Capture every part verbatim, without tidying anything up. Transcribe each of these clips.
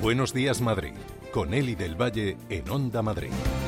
Buenos Días Madrid, con Eli del Valle en Onda Madrid.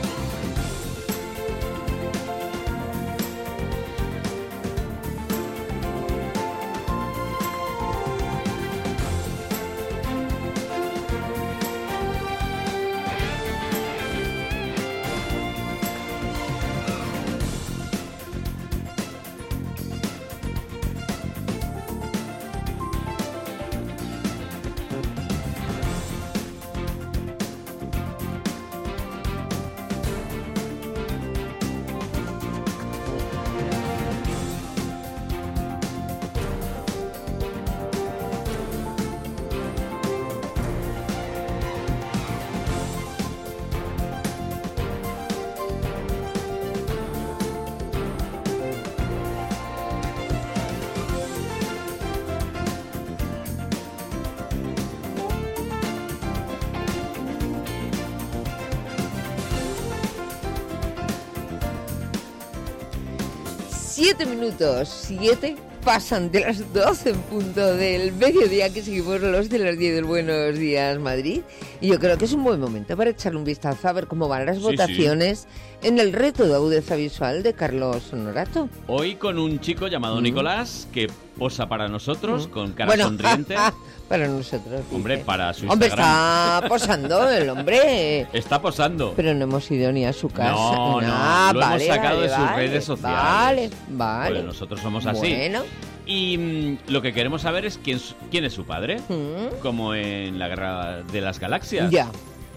Siete minutos, siete pasan de las doce en punto del mediodía, que seguimos los de las diez del Buenos Días Madrid. Y yo creo que es un buen momento para echarle un vistazo a ver cómo van las sí, votaciones sí. en el reto de agudeza visual de Carlos Honorato. Hoy con un chico llamado mm. Nicolás, que posa para nosotros, mm. con cara bueno, sonriente. Para nosotros. Hombre, dice. para su Hombre, Instagram. está posando el hombre. Está posando. Pero no hemos ido ni a su casa. No, no, nah, lo vale, hemos sacado vale, de sus vale, redes sociales. Vale, vale. Pues nosotros somos así. Bueno. Y mmm, lo que queremos saber es quién, quién es su padre. ¿Mm? Como en la Guerra de las Galaxias. Ya.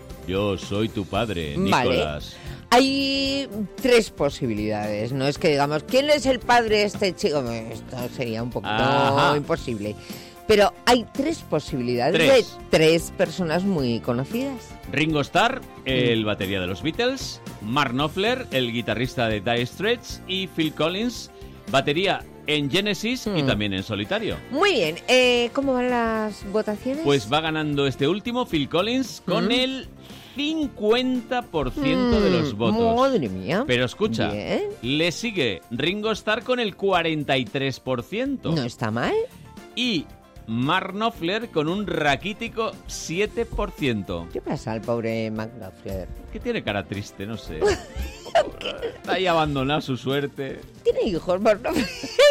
Yo soy tu padre, vale. Nicolás. Hay tres posibilidades, no es que digamos, ¿quién es el padre de este chico? Esto sería un poquito Ajá. imposible. Pero hay tres posibilidades tres. de tres personas muy conocidas. Ringo Starr, el batería de los Beatles, Mark Knopfler, el guitarrista de Dire Straits, y Phil Collins, batería en Genesis mm. y también en solitario. Muy bien, eh, ¿cómo van las votaciones? Pues va ganando este último, Phil Collins, con mm. el cincuenta por ciento mm. de los votos. Madre mía. Pero escucha, bien. le sigue Ringo Starr con el cuarenta y tres por ciento. No está mal. Y Mark Knopfler con un raquítico siete por ciento. ¿Qué pasa al pobre Mark Knopfler? Que tiene cara triste, no sé. Está ahí abandonado su suerte. Tiene hijos, Mark Knopfler.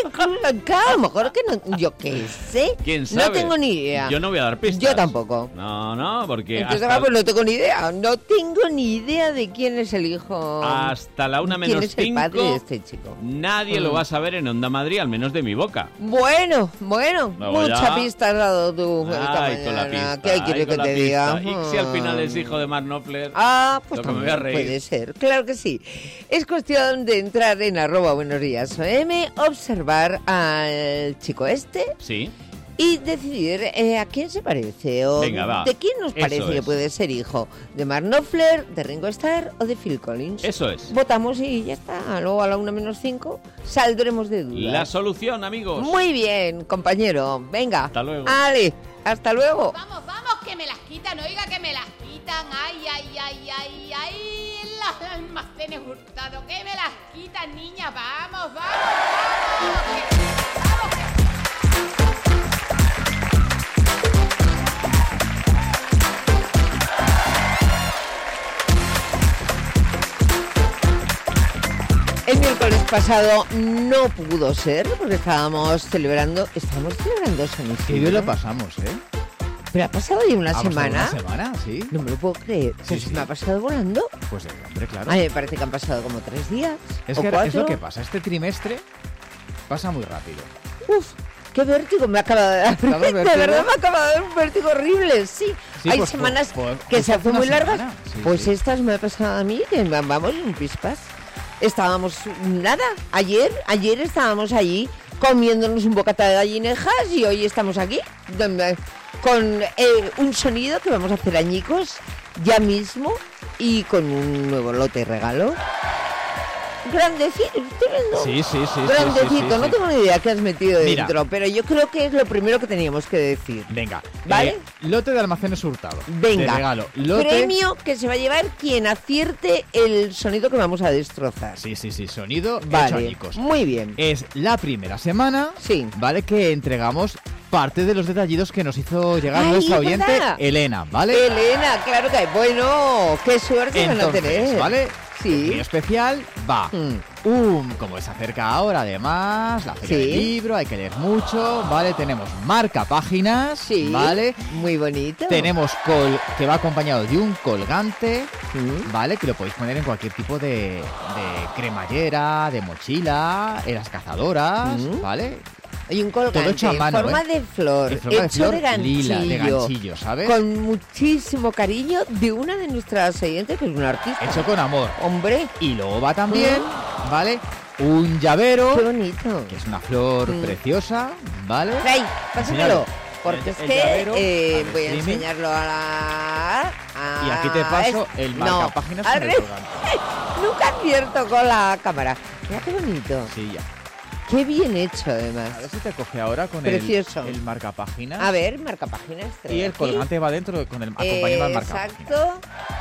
A lo mejor que no, yo qué sé. ¿Quién sabe? No tengo ni idea. Yo no voy a dar pistas. Yo tampoco. No, no, porque Entonces, hasta... pues no tengo ni idea. No tengo ni idea de quién es el hijo. Hasta la una menos ¿Quién es cinco. el padre de este chico? Nadie mm. lo va a saber en Onda Madrid, al menos de mi boca. Bueno, bueno. Luego mucha ya... pista has dado tú. Ay, con la pista. ¿Qué quieres que te diga? Y si al final es hijo de Mark Knopfler. Ah, pues también me voy a reír. Puede ser. Claro que sí. Es cuestión de entrar en arroba buenos días O M, observar al chico este. Sí. Y decidir eh, a quién se parece o Venga, va. de quién nos parece Eso que es. puede ser hijo. ¿De Mark Knopfler, de Ringo Starr o de Phil Collins? Eso es. Votamos y ya está. Luego a la una menos cinco saldremos de dudas. La solución, amigos. Muy bien, compañero. Venga. Hasta luego. Ale, hasta luego. Vamos, vamos, que me las quitan. Oiga, que me las quitan. Ay, ay, ay, ay, ay. Los almacenes Hurtado. Que me las quitan, niña. Vamos, vamos, vamos. Que, vamos, que... El miércoles pasado no pudo ser porque estábamos celebrando, estábamos celebrando San Isidro. Qué bien lo pasamos, ¿eh? Pero ha pasado ya una ¿Ha semana. pasado una semana, sí. No me lo puedo creer. Sí, ¿Se sí. me ha pasado volando? Pues eh, hombre, claro. A mí me parece que han pasado como tres días. Es o que cuatro. es lo que pasa. Este trimestre pasa muy rápido. Uf, qué vértigo me ha acabado de dar. ¿Te ha dado De vértigo? verdad me ha acabado de dar un vértigo horrible, sí. Sí, Hay pues, semanas pues, pues, que pues se hace hacen una muy largas. semana. Sí, pues sí. estas me ha pasado a mí, que vamos en pispas. Estábamos, nada, ayer, ayer estábamos allí comiéndonos un bocata de gallinejas y hoy estamos aquí con eh, un sonido que vamos a hacer añicos ya mismo y con un nuevo lote regalo. Grandecito, estoy viendo. Sí, sí, sí. Grandecito, sí, sí, sí, no sí. tengo ni idea qué has metido Mira. dentro, pero yo creo que es lo primero que teníamos que decir. Venga, ¿Vale? eh, lote de almacenes Hurtado. Venga, Te regalo. Lote... premio que se va a llevar quien acierte el sonido que vamos a destrozar. Sí, sí, sí, sonido hecho Vale, añicos. muy bien. Es la primera semana, Sí. ¿vale? Que entregamos parte de los detallitos que nos hizo llegar Ay, nuestra es oyente verdad. Elena, ¿vale? Elena, claro que bueno, qué suerte van a Entonces, tener. ¿vale? Sí. El día especial va Mm. un, como se acerca ahora además, la feria Sí. del libro, hay que leer mucho, ¿vale? Tenemos marca páginas, Sí, ¿vale? muy bonito. Tenemos col que va acompañado de un colgante, Mm. ¿vale? Que lo podéis poner en cualquier tipo de, de cremallera, de mochila, en las cazadoras, Mm. ¿vale? Hay un colgante Todo hecho a mano, en forma ¿eh? de flor, En forma de hecho flor de ganchillo, lila, de ganchillo, ¿sabes? con muchísimo cariño de una de nuestras oyentes, que es una artista. Hecho con amor. Hombre, Y luego va también, ¿vale? Un llavero, qué bonito. que es una flor Mm. preciosa, ¿vale? Ray, pásamelo. Enséñalo. Porque El- es el que llavero, eh, al voy a streaming. enseñarlo a la... a- Y aquí te paso es- el no, marcapáginas al con el revés. colgante. Nunca acierto con la cámara. Mira qué bonito. Sí, ya. Qué bien hecho, además. A ver si te coge ahora con Precioso. el, el marcapáginas. A ver, marca páginas. Y el colgante va dentro con el acompañado al marcapáginas. Exacto.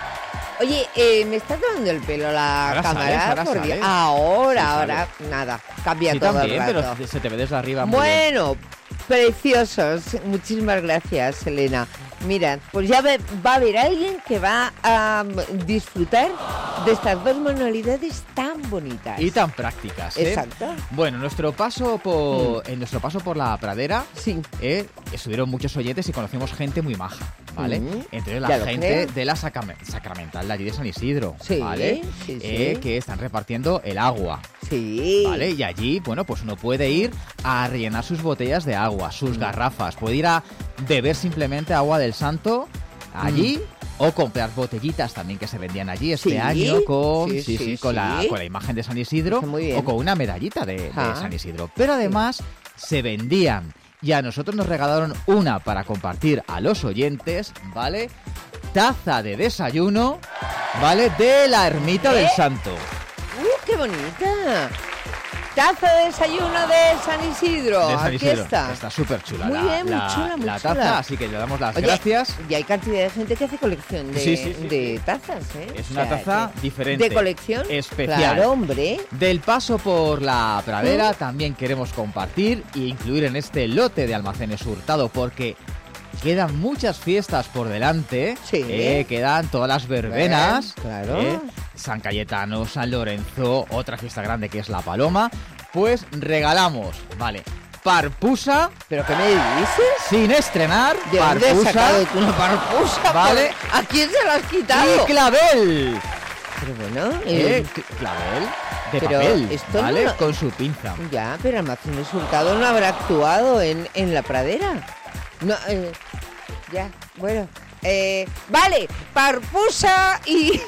Oye, eh, me está tomando el pelo la Ahora cámara. sales, ahora por sales. Dios. Ahora, Sí, ahora, nada. Cambia Sí, todo también, el rato. pero se te ve desde arriba muy bien. Bueno, preciosos. Muchísimas gracias, Elena. Mira, pues ya ve- va a haber alguien que va a mm, disfrutar de estas dos manualidades tan bonitas. Y tan prácticas, ¿eh? Exacto. Bueno, nuestro paso por, en nuestro paso por la pradera Sí. eh, estuvieron muchos oyentes y conocimos gente muy maja, ¿vale? Mm, Entonces la ya lo gente creo. de la Sacrame- Sacramental de allí de San Isidro, Sí, ¿vale? sí, Eh, sí. que están repartiendo el agua, Sí. ¿vale? Y allí, bueno, pues uno puede ir a rellenar sus botellas de agua, Mm. sus garrafas, puede ir a beber simplemente agua del santo allí. O comprar botellitas también que se vendían allí este Mm. Sí, año con, sí, sí, sí, sí, con, La, sí. con la imagen de San Isidro Está muy bien. o con una medallita de, de Ah. San Isidro. Pero además se vendían y a nosotros nos regalaron una para compartir a los oyentes, ¿vale? Taza de desayuno, ¿vale? De la ermita ¿Eh? del Santo. ¡Uh, qué bonita! Taza de desayuno de San Isidro. De San Aquí Isidro. está. Está súper chula. Muy la, bien, muy la- chula, muy la chula. taza, así que le damos las Oye, gracias. Y hay cantidad de gente que hace colección de, Sí, sí, sí, de sí. tazas, ¿eh? Es O una sea, taza que- diferente. ¿De colección? Especial. Claro, hombre. Del paso por la pradera ¿Mm? también queremos compartir e incluir en este lote de almacenes Hurtado porque quedan muchas fiestas por delante. Sí. eh, quedan todas las verbenas. Bueno, claro. eh, San Cayetano, San Lorenzo, otra fiesta grande que es la Paloma. Pues regalamos, vale, parpusa ¿Pero qué me dices? sin estrenar. ¿De dónde has parpusa sacado tú una parpusa? Vale. ¿A quién se la has quitado? y clavel. Pero bueno, Eh, eh, cl- clavel de pero papel, esto ¿vale? no- Con su pinza. ya, pero Almacenes Hurtado no habrá actuado en, en la pradera. No, eh, ya, bueno. Eh, vale, parpusa y, y...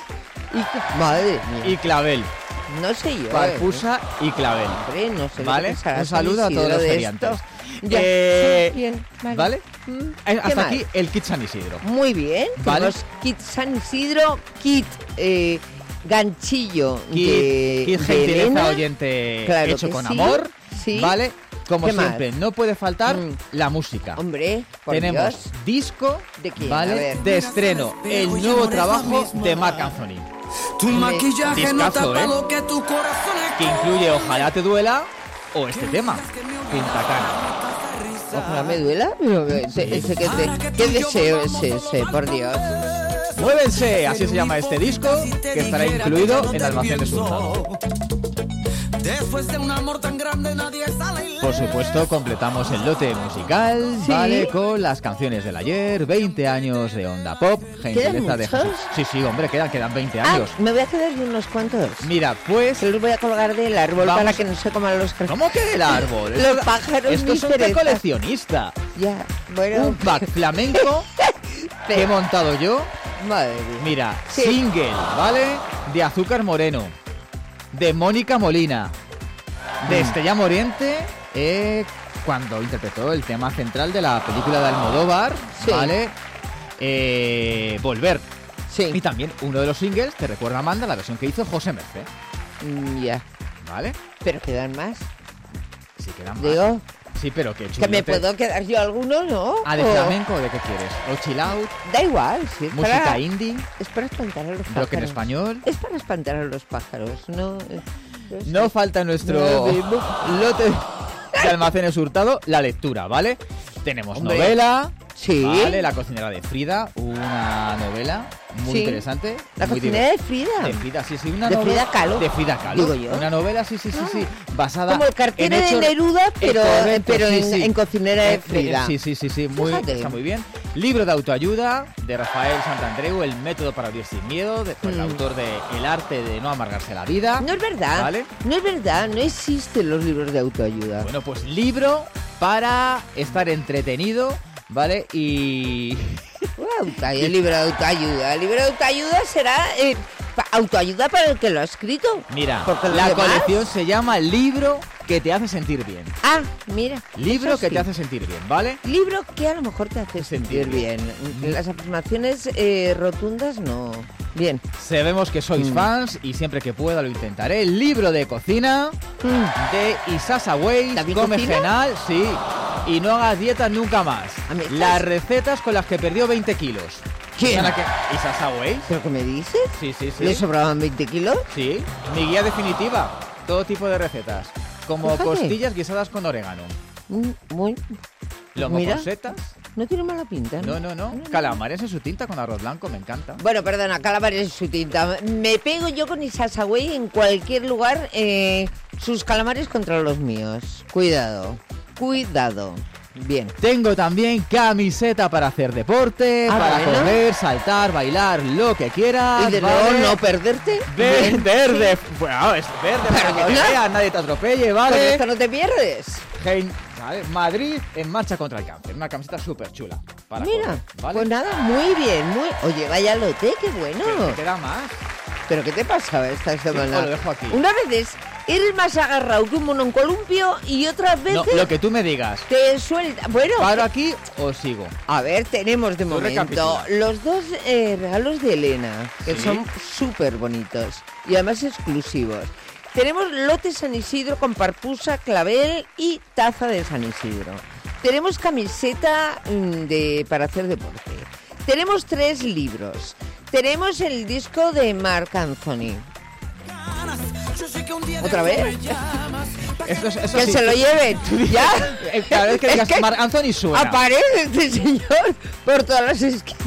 Madre mía, Y clavel. no sé yo. eh. Parpusa y clavel. Hombre, no sé lo ¿Vale? que pensará Un San saludo a todos Isidro los de feriantes. esto. Ya, Eh, sí, bien, vale. ¿Vale? Mm, Eh, ¿qué Hasta más? aquí el kit San Isidro. Muy bien, ¿Vale? tenemos kit San Isidro, kit eh, ganchillo Kit, de, kit de gentileza Elena. oyente Claro hecho que con sí, amor. sí. ¿Vale? Como ¿Qué más? siempre, no puede faltar Mm. la música. Hombre, por Tenemos Dios. disco, ¿De quién? A ¿vale? ver. De estreno, el nuevo trabajo de Marc Anthony. Tu maquillaje no Discazo, tapa ¿eh? lo que tu corazón Que incluye Ojalá te duela o este tema, Pintacana. Ojalá me duela, pero ese, ese que te- ¿qué deseo es ese, por Dios? Muévense, así se llama este disco, que estará incluido en Almacenes Hurtado. Después de un amor tan grande nadie sale y Por supuesto, completamos el lote musical, Sí. ¿vale? Con las canciones del ayer, veinte años de Onda Pop, gentileza de muchos? Jesús. Sí, sí, hombre, quedan, quedan veinte Ah, años. me voy a quedar de unos cuantos. Mira, pues, Se los voy a colgar del árbol Vamos. para que no se coman los pájaros. ¿cómo que del árbol? Los Esto- pájaros, Esto mis es un de perezas. coleccionista. Ya, bueno. Un pack flamenco que he montado yo. Madre mía. Mira, Sí. single, ¿vale? De Azúcar Moreno, de Mónica Molina, de Estella Moriente, eh, cuando interpretó el tema central de la película de Almodóvar, Sí. ¿vale? Eh, Volver. Y Sí, también uno de los singles, te recuerda Amanda, la versión que hizo José Merced, mm, ya. ¿vale? Pero quedan más. Sí, quedan más. Digo, Sí, pero que que me chulote. puedo quedar yo alguno, ¿no? Ah, ¿de O- flamenco o de qué quieres? ¿O chill out? Da igual, sí. es ¿Música para- indie? Es para espantar a los pájaros. ¿Rock en español? Es para espantar a los pájaros, no... eh, no No sé. falta en nuestro No, no. lote de almacenes Hurtado la lectura, ¿vale? Tenemos Hombre. novela. Sí. Vale, La cocinera de Frida, una novela muy Sí. interesante. La muy cocinera de diver- Frida. De Frida, sí, sí, una De novela. Frida Kahlo. De Frida Kahlo. Digo yo. Una novela, sí, sí, sí, sí, basada Como el cartero en de hechos- Neruda, pero, Eh, correcto, pero sí, en, sí. en cocinera de Eh, Frida. Sí, sí, sí, sí, muy, Fíjate. está muy bien. Libro de autoayuda de Rafael Santandreu, El método para vivir sin miedo, de, pues, el Mm. autor de El arte de no amargarse la vida. No es verdad. ¿Vale? No es verdad. No existen los libros de autoayuda. Bueno, pues libro para estar entretenido, ¿vale? Y... Auto- el libro de autoayuda. El libro de autoayuda será eh, pa- autoayuda para el que lo ha escrito. Mira, Porque los la demás- colección se llama Libro que te hace sentir bien. Ah, mira. Libro eso que sí. te hace sentir bien, ¿vale? Libro que a lo mejor te hace Sentir sentir bien. Las afirmaciones eh, rotundas no. Bien. Sabemos que sois Mm. fans y siempre que pueda lo intentaré. Libro de cocina Mm. de Isasa Weiss, ¿David come cocina? genal, sí. Y no hagas dietas nunca más. ¿Ah, me estás- Las recetas con las que perdió veinte kilos. ¿Quién? Susana, ¿qué? ¿Isasa Weiss? ¿Pero qué me dices? Sí, sí, sí. ¿Le sobraban veinte kilos? Sí, mi guía definitiva. Todo tipo de recetas. Como Fíjate. costillas guisadas con orégano. Mm, Muy. Lomo Mira. con setas. No tiene mala pinta. No, no, no. Calamares en su tinta con arroz blanco, me encanta. Bueno, perdona, calamares en su tinta. Me pego yo con Isasa Weiss en cualquier lugar. eh, sus calamares contra los míos. Cuidado. Cuidado. Bien. Tengo también camiseta para hacer deporte, Ah, para bueno. correr, saltar, bailar, lo que quieras. Y de ¿vale? luego no perderte. Ve- Bien. verde, bueno, es verde para que te Perdona. vean, nadie te atropelle, Con ¿vale? esto no te pierdes. Gen- ¿vale? Madrid en marcha contra el cáncer, una camiseta súper chula. Para Mira, correr, ¿vale? pues nada, muy bien, muy... Oye, vaya lote, qué bueno. ¿Qué te da más? ¿Pero qué te pasaba esta semana? os lo dejo aquí. Unas veces eres más agarrado que un mono en columpio y otras No, veces lo que tú me digas. te suelta... Bueno, ¿Paro aquí o sigo? a ver, tenemos de Tú momento recapitula. los dos eh, regalos de Elena, que Sí. son súper bonitos y además exclusivos. Tenemos lote San Isidro con parpusa, clavel y taza de San Isidro. Tenemos camiseta mm, de para hacer deporte. Tenemos tres libros. Tenemos el disco de Marc Anthony. ¿Otra vez? Esto es, eso Que sí, se lo lleven. ¿Ya? Eh, Cada vez que Es digas que Marc Anthony suena. Aparece este señor por todas las esquinas.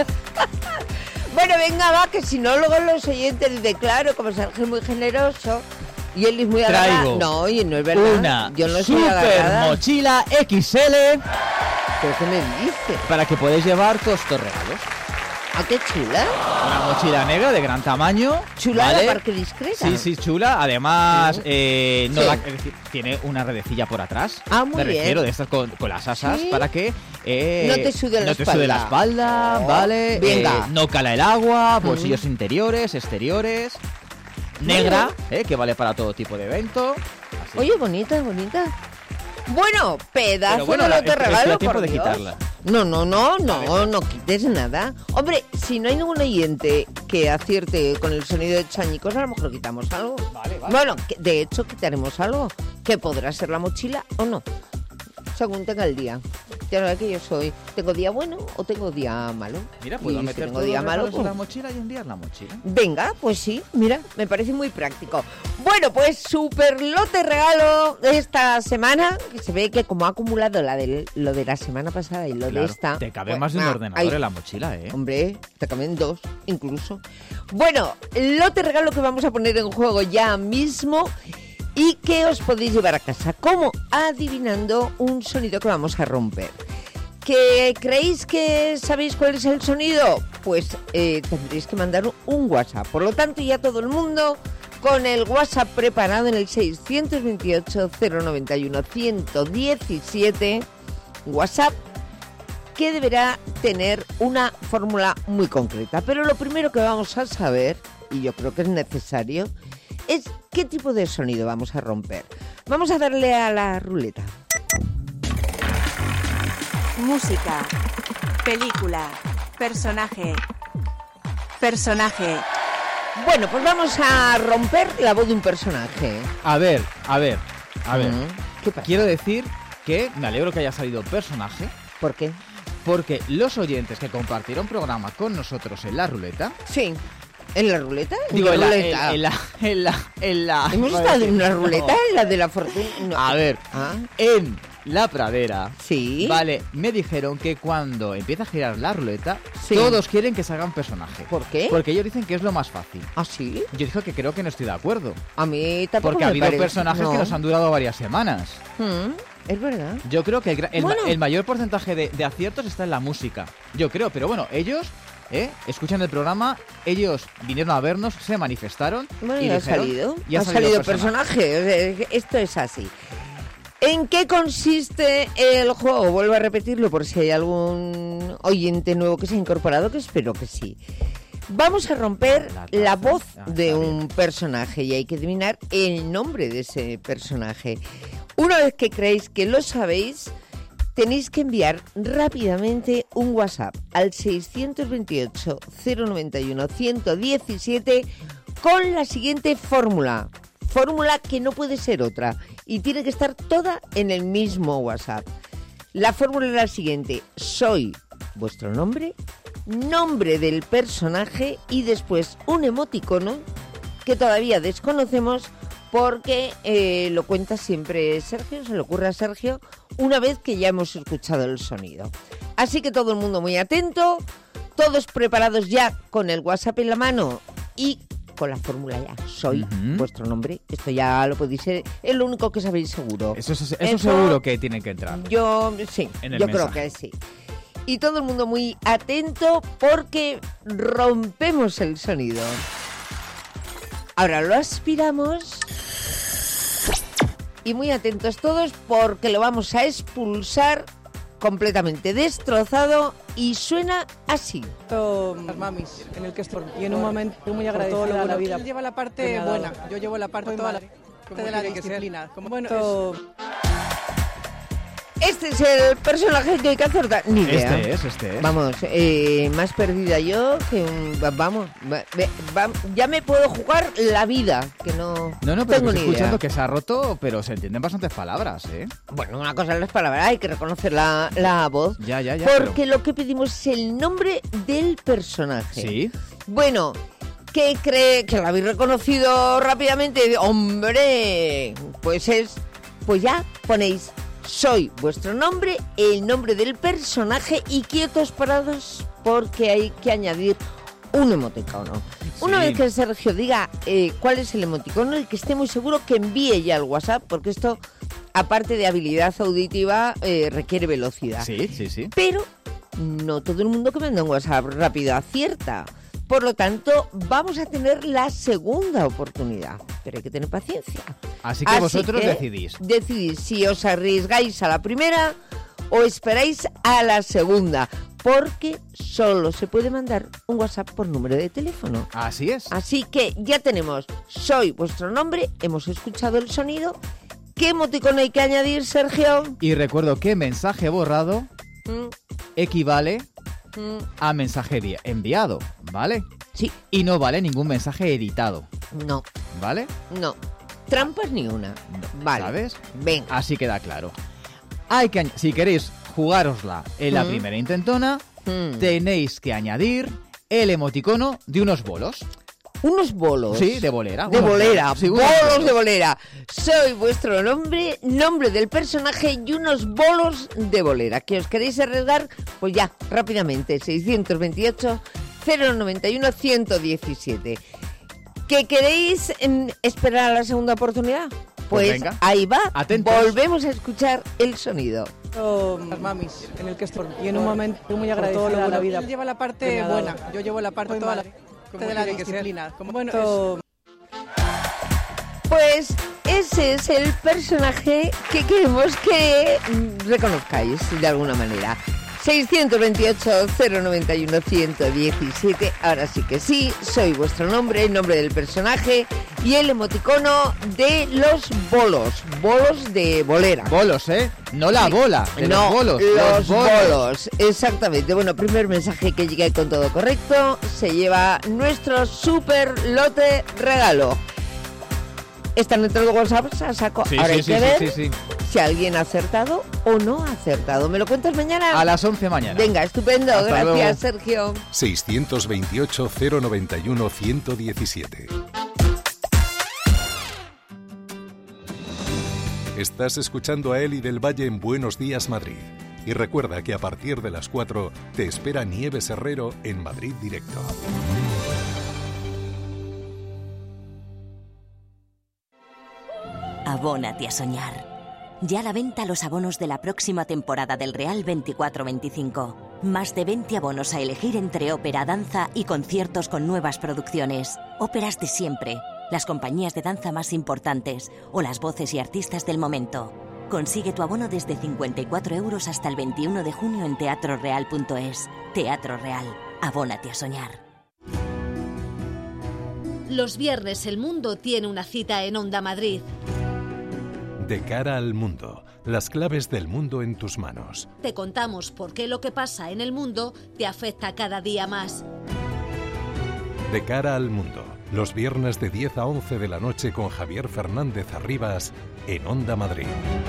Bueno, venga, va, que si no, luego los oyentes dicen, claro, como Sergio es muy generoso y él es muy agarrado. Traigo No, oye, no es verdad. Una Yo no soy super agarrada. mochila equis ele ¿Pero qué me dices? para que podáis llevar todos estos regalos. Ah, qué chula. Una mochila negra de gran tamaño. Chula ¿vale? la parte discreta. Sí, sí, chula. Además, Sí. eh, no Sí. va- es decir, tiene una redecilla por atrás. Ah, muy Me bien. refiero de estas con, con las asas Sí. para que eh, No te sude la no te sude la espalda, Oh, ¿vale? venga. Eh, no cala el agua, bolsillos interiores, exteriores. Negra, eh, que vale para todo tipo de evento. Así. Oye, bonita, bonita. Bueno, pedazo Pero bueno, de la- lote es- es regalo, ya tiempo por de Dios. quitarla. No, no, no, no, Vale. no quites nada. Hombre, si no hay ningún oyente que acierte con el sonido de chañicos, a lo mejor quitamos algo. Vale, vale. Bueno, que- de hecho quitaremos algo, que podrá ser la mochila o no, según tenga el día. Ya sabes que yo soy, ¿tengo día bueno o tengo día malo? Mira, Y puedo si meter tengo todos día los malo, regalos en la pues- mochila y enviar la mochila. Venga, pues sí, mira, me parece muy práctico. Bueno, pues super lote regalo de esta semana, que se ve que como ha acumulado la de, lo de la semana pasada y lo Claro, de esta... te cabe pues, más de un ah, ordenador ahí- en la mochila, ¿eh? Hombre, te caben dos, incluso. Bueno, lote regalo que vamos a poner en juego ya mismo y que os podéis llevar a casa. ¿Cómo? Adivinando un sonido que vamos a romper. ¿Que creéis que sabéis cuál es el sonido? Pues eh, tendréis que mandar un WhatsApp. Por lo tanto, ya todo el mundo con el WhatsApp preparado en el seiscientos veintiocho, cero noventa y uno, ciento diecisiete. WhatsApp que deberá tener una fórmula muy concreta. Pero lo primero que vamos a saber, y yo creo que es necesario, es qué tipo de sonido vamos a romper. Vamos a darle a la ruleta. Música, película, personaje, personaje, Bueno, pues vamos a romper la voz de un personaje. A ver, a ver, a ver. Mm, ¿Qué pasa? Quiero decir que me alegro que haya salido personaje, ¿Por qué? porque los oyentes que compartieron programa con nosotros en la ruleta, Sí. ¿En la ruleta? ¿En digo, qué en la, ruleta? en, en la, en la, en la- ¿Hemos iba a estado decir, en una no. ruleta? ¿En la de la fortuna? No. A ver, Ah, en La Pradera. Sí. Vale, me dijeron que cuando empieza a girar la ruleta, Sí. todos quieren que salga un personaje. ¿Por qué? Porque ellos dicen que es lo más fácil. ¿Ah, sí? Yo dije que creo que no estoy de acuerdo. A mí tampoco Porque ha me habido parece. personajes No. que nos han durado varias semanas. Mm, es verdad. Yo creo que el, gra- el, ma- Bueno. el mayor porcentaje de, de aciertos está en la música. Yo creo, pero bueno, ellos ¿eh? escuchan el programa, ellos vinieron a vernos, se manifestaron Bueno, y ya ha dijeron, salido. y ha ha salido salido el personaje. personaje. O sea, esto es así. ¿En qué consiste el juego? Vuelvo a repetirlo por si hay algún oyente nuevo que se ha incorporado, que espero que sí. Vamos a romper La taza. la voz Ah, de está un personaje y hay que adivinar el nombre de ese personaje. Una vez que creéis que lo sabéis, tenéis que enviar rápidamente un WhatsApp al seiscientos veintiocho, cero noventa y uno, ciento diecisiete con la siguiente fórmula. Fórmula que no puede ser otra y tiene que estar toda en el mismo WhatsApp. La fórmula es la siguiente: soy vuestro nombre, nombre del personaje y después un emoticono que todavía desconocemos porque eh, lo cuenta siempre Sergio, se le ocurre a Sergio una vez que ya hemos escuchado el sonido. Así que todo el mundo muy atento, todos preparados ya con el WhatsApp en la mano y con la fórmula ya. Soy Ujú. vuestro nombre, esto ya lo podéis ser, es lo único que sabéis seguro. Eso, eso, eso Eso- seguro que tienen que entrar. Yo sí, En el yo creo mensaje. que sí. Y todo el mundo muy atento porque rompemos el sonido. Ahora lo aspiramos. Y muy atentos todos porque lo vamos a expulsar completamente destrozado y suena así. Las mamis en el que estoy y en un momento muy agradecida a la vida. Él lleva la parte buena, yo llevo la parte toda la parte de la disciplina. Como bueno, Este es el personaje que hay que acertar. Ni idea. Este es, este es. Vamos, eh, más perdida yo que un... va- Vamos, va- ve- va- ya me puedo jugar la vida, que no, No, no, pero tengo que ni estoy escuchando idea. que se ha roto, pero se entienden bastantes palabras, ¿eh? Bueno, una cosa es las palabras, hay que reconocer la, la voz. Ya, ya, ya. Porque lo que pedimos es el nombre del personaje. pero- Sí. Bueno, ¿qué cree que lo habéis reconocido rápidamente? ¡Hombre! Pues es... Pues ya ponéis... Soy vuestro nombre, el nombre del personaje y quietos parados porque hay que añadir un emoticono. Una Sí. vez que Sergio diga eh, cuál es el emoticono, el que esté muy seguro que envíe ya el WhatsApp, porque esto, aparte de habilidad auditiva, eh, requiere velocidad. Sí, sí, sí. Pero no todo el mundo que manda un WhatsApp rápido acierta. Por lo tanto, vamos a tener la segunda oportunidad. Pero hay que tener paciencia. Así que vosotros decidís. Decidís si os arriesgáis a la primera o esperáis a la segunda. Porque solo se puede mandar un WhatsApp por número de teléfono. Así es. Así que ya tenemos, soy vuestro nombre, hemos escuchado el sonido. ¿Qué emoticono hay que añadir, Sergio? Y recuerdo que mensaje borrado Mm, equivale mm, a mensaje vi- enviado, ¿vale? sí, Y no vale ningún mensaje editado, no, ¿vale? no. Trampas ni una. Vale. ¿Sabes? Venga. Así queda claro. Hay que añ- si queréis jugárosla en la Mm. primera intentona, Mm. tenéis que añadir el emoticono de unos bolos. Unos bolos. Sí, de bolera. De unos bolera, bolos. Sí, unos bolos bolos. de bolera. Soy vuestro nombre, nombre del personaje y unos bolos de bolera. ¿Que os queréis arriesgar? Pues ya, rápidamente, seiscientos veintiocho, cero noventa y uno, ciento diecisiete. ¿Que queréis mm, esperar a la segunda oportunidad? Pues Pues venga. ahí va, Atentos. volvemos a escuchar el sonido. las mamis en el que estoy y en un momento muy agradecida a la vida. Él lleva la parte buena, yo llevo la parte toda la parte de la disciplina. Como bueno, Pues ese es el personaje que queremos que mm, reconozcáis de alguna manera. seiscientos veintiocho, cero noventa y uno, ciento diecisiete. Ahora sí que sí, soy vuestro nombre, el nombre del personaje y el emoticono de los bolos. Bolos de bolera. Bolos, ¿eh? No la bola, de no, los bolos. los bolos. Exactamente. Bueno, primer mensaje que llegue con todo correcto, se lleva nuestro super lote regalo. Están entre los WhatsApp a saco. Sí, Ahora sí, hay sí, que sí, ver sí, sí. si alguien ha acertado o no ha acertado. ¿Me lo cuentas mañana? A las once mañana. Venga, estupendo. Hasta Gracias, luego. Sergio. seiscientos veintiocho, cero noventa y uno, ciento diecisiete. Estás escuchando a Eli del Valle en Buenos Días Madrid. Y recuerda que a partir de las cuatro te espera Nieves Herrero en Madrid Directo. Abónate a soñar. Ya a la venta los abonos de la próxima temporada del Real veinticuatro veinticinco. Más de veinte abonos a elegir entre ópera, danza y conciertos con nuevas producciones. Óperas de siempre, las compañías de danza más importantes o las voces y artistas del momento. Consigue tu abono desde cincuenta y cuatro euros hasta el veintiuno de junio en teatro real punto es. Teatro Real. Abónate a soñar. Los viernes el mundo tiene una cita en Onda Madrid. De cara al mundo, las claves del mundo en tus manos. Te contamos por qué lo que pasa en el mundo te afecta cada día más. De cara al mundo, los viernes de diez a once de la noche con Javier Fernández Arribas en Onda Madrid.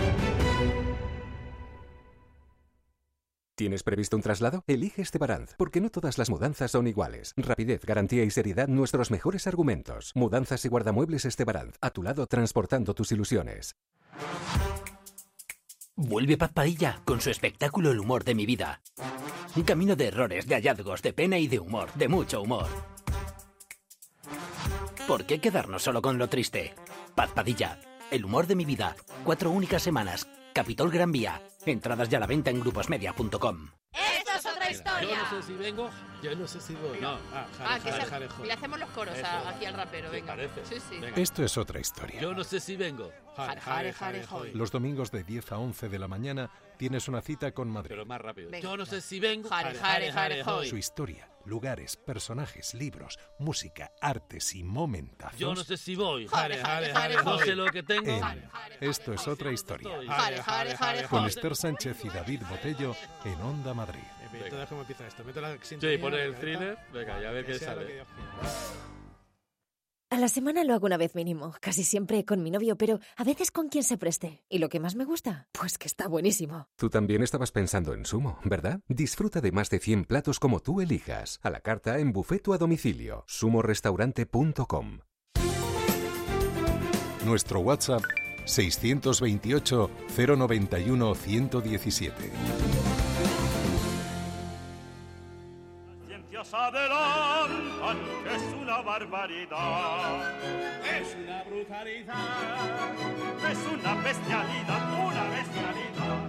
¿Tienes previsto un traslado? Elige Estebaranz, porque no todas las mudanzas son iguales. Rapidez, garantía y seriedad, nuestros mejores argumentos. Mudanzas y guardamuebles Estebaranz, a tu lado transportando tus ilusiones. Vuelve Paz Padilla con su espectáculo El humor de mi vida. Un camino de errores, de hallazgos, de pena y de humor, de mucho humor. ¿Por qué quedarnos solo con lo triste? Paz Padilla, El humor de mi vida. Cuatro únicas semanas. Capitol Gran Vía. Entradas ya a la venta en gruposmedia punto com. ¡Esto es otra historia! Yo no sé si vengo, yo no sé si voy. No, ah, jare, Ah, que jare, se- jare, joder. le hacemos los coros Eso, a- aquí al rapero, ¿te venga. parece? Sí, sí. Venga. Esto es otra historia. Yo no sé si vengo. Jare, jare, jare, joder. Los domingos de diez a once de la mañana tienes una cita con Madrid. Pero más rápido. Venga. Yo no sé si vengo. Jare, jare, jare, joder. Su historia, lugares, personajes, libros, música, artes y momentazos. Yo no sé si voy. Jare, Jare, jare, jare, jare. jare, No joder. sé lo que tengo. En Esto es otra historia. Jare, jare, jare, Con joder. Esther Sánchez y David Botello en Onda Madrid. Entonces, ¿cómo empieza esto? Meto la sintonía. Sí, pone el thriller. Venga, ya a ver qué sale. A la semana lo hago una vez mínimo, casi siempre con mi novio, pero a veces con quien se preste. ¿Y lo que más me gusta? Pues que está buenísimo. Tú también estabas pensando en Sumo, ¿verdad? Disfruta de más de cien platos como tú elijas. A la carta en buffet o a domicilio. sumo restaurante punto com. Nuestro WhatsApp seiscientos veintiocho cero noventa y uno ciento diecisiete. Ciencias adelantan que es una barbaridad, es una brutalidad, es una bestialidad, una bestialidad.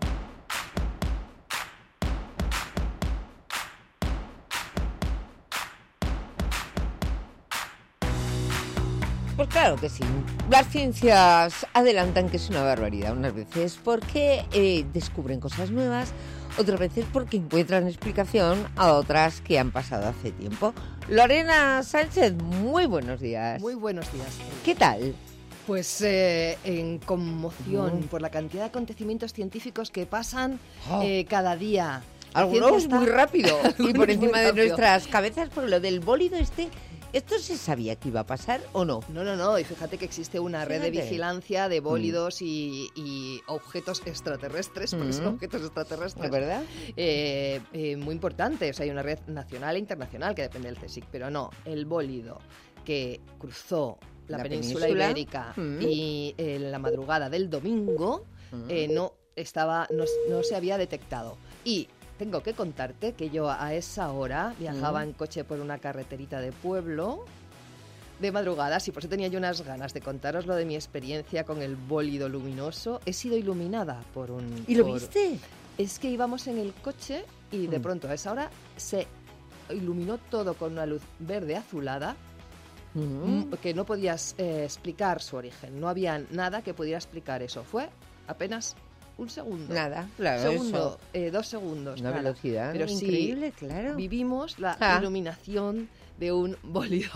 Pues claro que sí. Las ciencias adelantan que es una barbaridad unas veces porque eh, descubren cosas nuevas, otras veces porque encuentran explicación a otras que han pasado hace tiempo. Lorena Sánchez, muy buenos días. Muy buenos días. ¿Qué tal? Pues eh, en conmoción Mm. por la cantidad de acontecimientos científicos que pasan Oh. eh, cada día. La Algunos ciencia está- muy rápido y Algunos por encima muy de rápido. nuestras cabezas, por lo del bólido este. ¿Esto se sabía que iba a pasar o no? No, no, no. Y fíjate que existe una red de Fíjate. vigilancia de bólidos y, y objetos extraterrestres, porque son Mm. objetos extraterrestres. ¿Es verdad? Eh, eh, muy importante. O sea, hay una red nacional e internacional que depende del CSIC, pero no. El bólido que cruzó la, La península, península. ibérica Mm. y en la madrugada del domingo Mm. eh, no estaba, no, no se había detectado. Y tengo que contarte que yo a esa hora viajaba Mm. en coche por una carreterita de pueblo de madrugadas y por eso tenía yo unas ganas de contaros lo de mi experiencia con el bólido luminoso. He sido iluminada por un... ¿Y lo por- viste? Es que íbamos en el coche y de Mm. pronto a esa hora se iluminó todo con una luz verde azulada Mm. mm, que no podías eh, explicar su origen. No había nada que pudiera explicar eso. Fue apenas un segundo. Nada, claro, Segundo, eso. eh, dos segundos. Una nada. velocidad Pero sí, increíble, claro. vivimos la Ah. iluminación de un bólido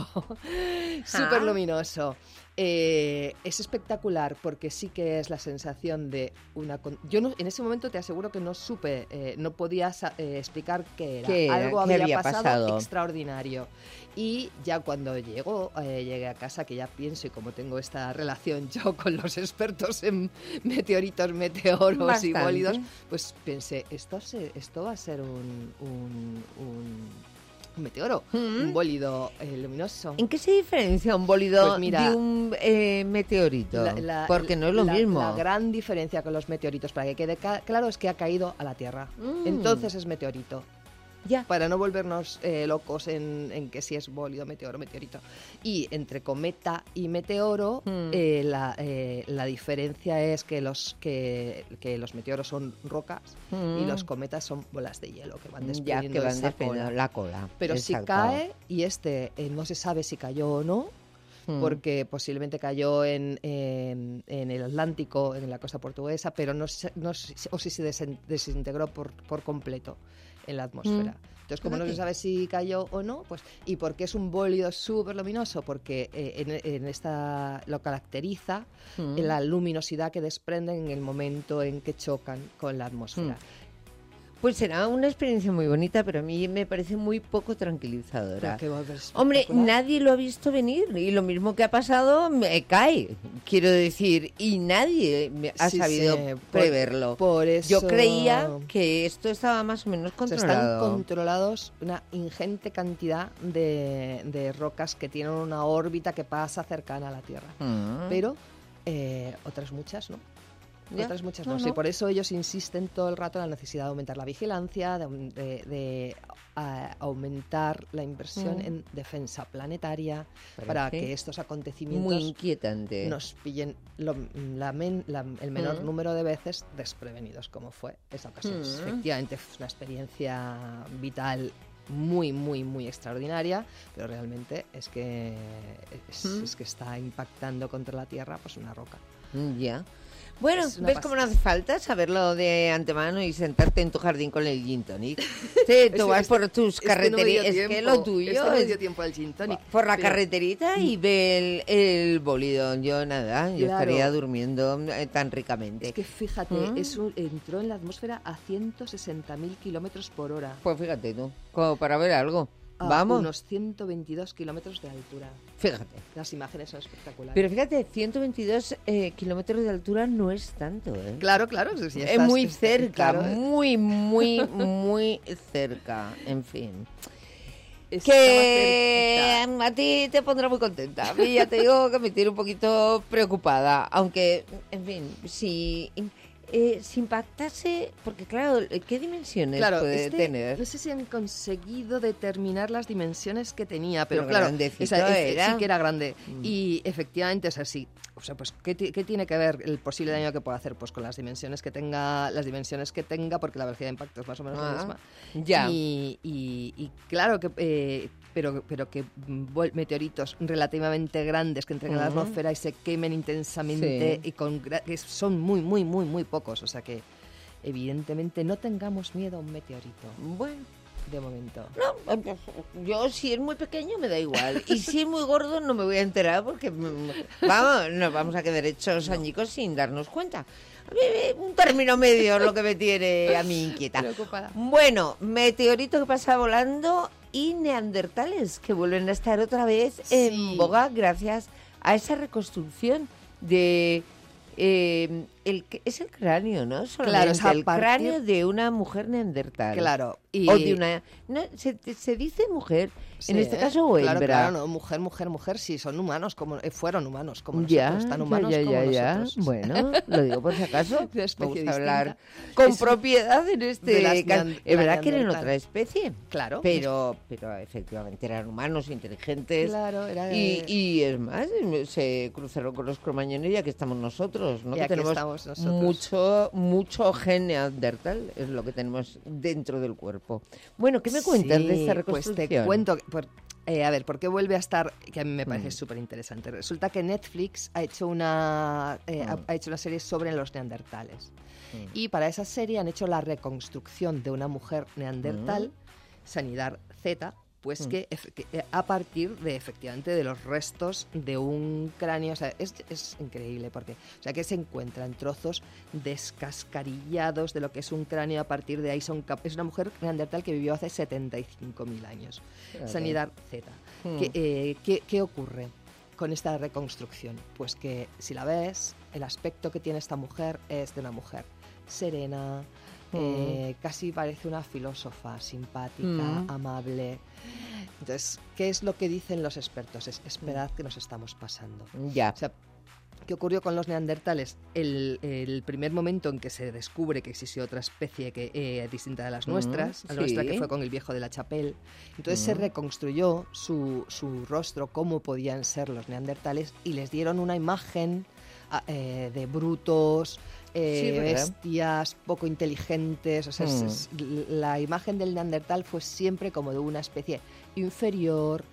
súper luminoso. Eh, es espectacular porque sí que es la sensación de una... con- Yo no, en ese momento te aseguro que no supe, eh, no podía sa- eh, explicar qué era. ¿Qué era? Algo ¿Qué había, había pasado, pasado? extraordinario. Y ya cuando llegó, eh, llegué a casa, que ya pienso, y como tengo esta relación yo con los expertos en meteoritos, meteoros y Bastante. bólidos, pues pensé, esto, se, esto va a ser un, un, un un meteoro, Mm. un bólido eh, luminoso. ¿En qué se diferencia un bólido Pues mira, de un eh, meteorito? La- la- Porque no es lo la- mismo. La gran diferencia con los meteoritos, para que quede ca- claro, es que ha caído a la Tierra. Mm. Entonces es meteorito. Ya. Para no volvernos eh, locos en, en que si es bólido, meteoro, meteorito. Y entre cometa y meteoro, Mm. eh, la, eh, la diferencia es que los, que, que los meteoros son rocas Mm. y los cometas son bolas de hielo que van Ya, desprendiendo que van esa desprendiendo cola. la cola. Pero si Exacto. cae, y este eh, no se sabe si cayó o no, Mm. porque posiblemente cayó en, en, en el Atlántico, en la costa portuguesa, pero no, sé- no sé si- o si se desen- desintegró por, por completo en la atmósfera. Mm. Entonces, como no se Fíjate. sabe si cayó o no, pues ¿y por qué es un bólido súper luminoso? Porque eh, en, en esta lo caracteriza Mm. la luminosidad que desprenden en el momento en que chocan con la atmósfera. Pues será una experiencia muy bonita, pero a mí me parece muy poco tranquilizadora. Pero que va a ser Hombre, espectacular. nadie lo ha visto venir y lo mismo que ha pasado me cae, quiero decir, y nadie me ha Sí, sabido sí, por- preverlo. por eso- Yo creía que esto estaba más o menos O sea, están controlado. controlados una ingente cantidad de, de rocas que tienen una órbita que pasa cercana a la Tierra. Mm. Pero eh, otras muchas no. Ya. Otras muchas No, no. no. Sí, por eso ellos insisten todo el rato en la necesidad de aumentar la vigilancia, de, de- de, a- aumentar la inversión Mm. en defensa planetaria, Parece para que estos acontecimientos muy inquietante. nos pillen lo- la men- la- el menor Mm. número de veces desprevenidos, como fue esa ocasión. Mm. Efectivamente, fue una experiencia vital muy, muy, muy extraordinaria, pero realmente es que, es, Mm. es que está impactando contra la Tierra pues una roca. Mm, Ya. Bueno, Es una ¿ves cómo no hace pasada. falta saberlo de antemano y sentarte en tu jardín con el gin tonic? Sí, Es tú que- vas es- por tus es que no me dio carreterías. Es que tiempo, lo tuyo es que no me es dio tiempo al gin tonic, por la pero- carreterita y ve el, el bólido. Yo nada, yo Claro. estaría durmiendo eh, tan ricamente. Es que fíjate, Mm. es un- entró en la atmósfera a ciento sesenta mil kilómetros por hora. Pues fíjate tú, como para ver algo. A Vamos, unos ciento veintidós kilómetros de altura. fíjate. Las imágenes son espectaculares. Pero fíjate, ciento veintidós eh, kilómetros de altura no es tanto, ¿eh? Claro, claro. si Es estás- muy estás- cerca, claro, eh. muy, muy, muy cerca. En fin. Estaba Que cerquita. a ti te pondrá muy contenta. A mí ya te digo que me tiene un poquito preocupada. Aunque, en fin, si, eh, si impactase, porque claro, ¿qué dimensiones Claro, puede este, tener? no sé si han conseguido determinar las dimensiones que tenía, pero, Pero claro, grandecito esa- es- era. sí que era grande. Mm. Y efectivamente, o sea, sí. O sea, pues, ¿qué, ti- qué tiene que ver el posible daño que pueda hacer? Pues con las dimensiones que tenga, las dimensiones que tenga, porque la velocidad de impacto es más o menos Ah, la misma. ya. Y, y- y claro que... eh, pero, pero que mm, vol- meteoritos relativamente grandes que entren a la Ujú. atmósfera y se quemen intensamente Sí. y con gra- que son muy, muy, muy, muy pocos. O sea que, evidentemente, no tengamos miedo a un meteorito. Bueno. De momento. No, yo si es muy pequeño me da igual. Y si es muy gordo no me voy a enterar porque, mm, vamos, nos vamos a quedar hechos añicos sin darnos cuenta. A mí, eh, un término medio es lo que me tiene a mí inquieta. Preocupada. Bueno, meteorito que pasa volando y neandertales que vuelven a estar otra vez en Sí. boga gracias a esa reconstrucción de... eh, el, es el cráneo, ¿no? Solamente Claro, es a el partir- cráneo de una mujer neandertal. Claro. Y... O de una... No, se, se dice mujer, Sí, en este ¿eh? caso, o claro, hembra. Claro, no, mujer, mujer, mujer, sí, son humanos, como eh, fueron humanos, como Ya, nosotros, tan ya, humanos ya, como ya, ya. nosotros. Bueno, lo digo por si acaso. Una Me especie gusta hablar distinta. con Es- propiedad en este de las caso. nean- Es la verdad que eran neandertal. otra especie. Claro. Pero, pero efectivamente eran humanos, inteligentes. Claro, era... Y, y es más, se cruzaron con los cromañones ya que estamos nosotros, ¿no? Y Que aquí tenemos estamos nosotros. mucho, mucho gen neandertal, es lo que tenemos dentro del cuerpo. Bueno, ¿qué me cuentas de esta Sí, reconstrucción? Pues te cuento, que por- eh, a ver, ¿por qué vuelve a estar? Que a mí me parece Mm. súper interesante. Resulta que Netflix ha hecho una eh, ha- Mm. ha hecho una serie sobre los neandertales. Mm. Y para esa serie han hecho la reconstrucción de una mujer neandertal, Mm. Sanidad Z, pues Mm. que, efe- que, eh, a partir de efectivamente de los restos de un cráneo, o sea, es, es increíble porque, o sea, que se encuentran trozos descascarillados de lo que es un cráneo, a partir de ahí son cap- es una mujer neandertal que vivió hace setenta y cinco mil años. Fíjate. Sanidad Z. Mm. ¿Qué, eh, qué- qué ocurre con esta reconstrucción? Pues que si la ves, el aspecto que tiene esta mujer es de una mujer serena, mm. Mm. casi parece una filósofa, simpática, Mm. amable. Entonces, ¿qué es lo que dicen los expertos? Es esperad que nos estamos pasando. Ya. O sea, ¿qué ocurrió con los neandertales? El, el primer momento en que se descubre que existió otra especie que, eh, distinta de las nuestras, Mm, la nuestra sí. que fue con el viejo de la Chapelle. Entonces Mm. se reconstruyó su, su rostro, cómo podían ser los neandertales, y les dieron una imagen a- eh, de brutos, eh, Sí, ¿verdad? bestias, poco inteligentes. O sea, es- Mm. es- la imagen del neandertal fue siempre como de una especie inferior,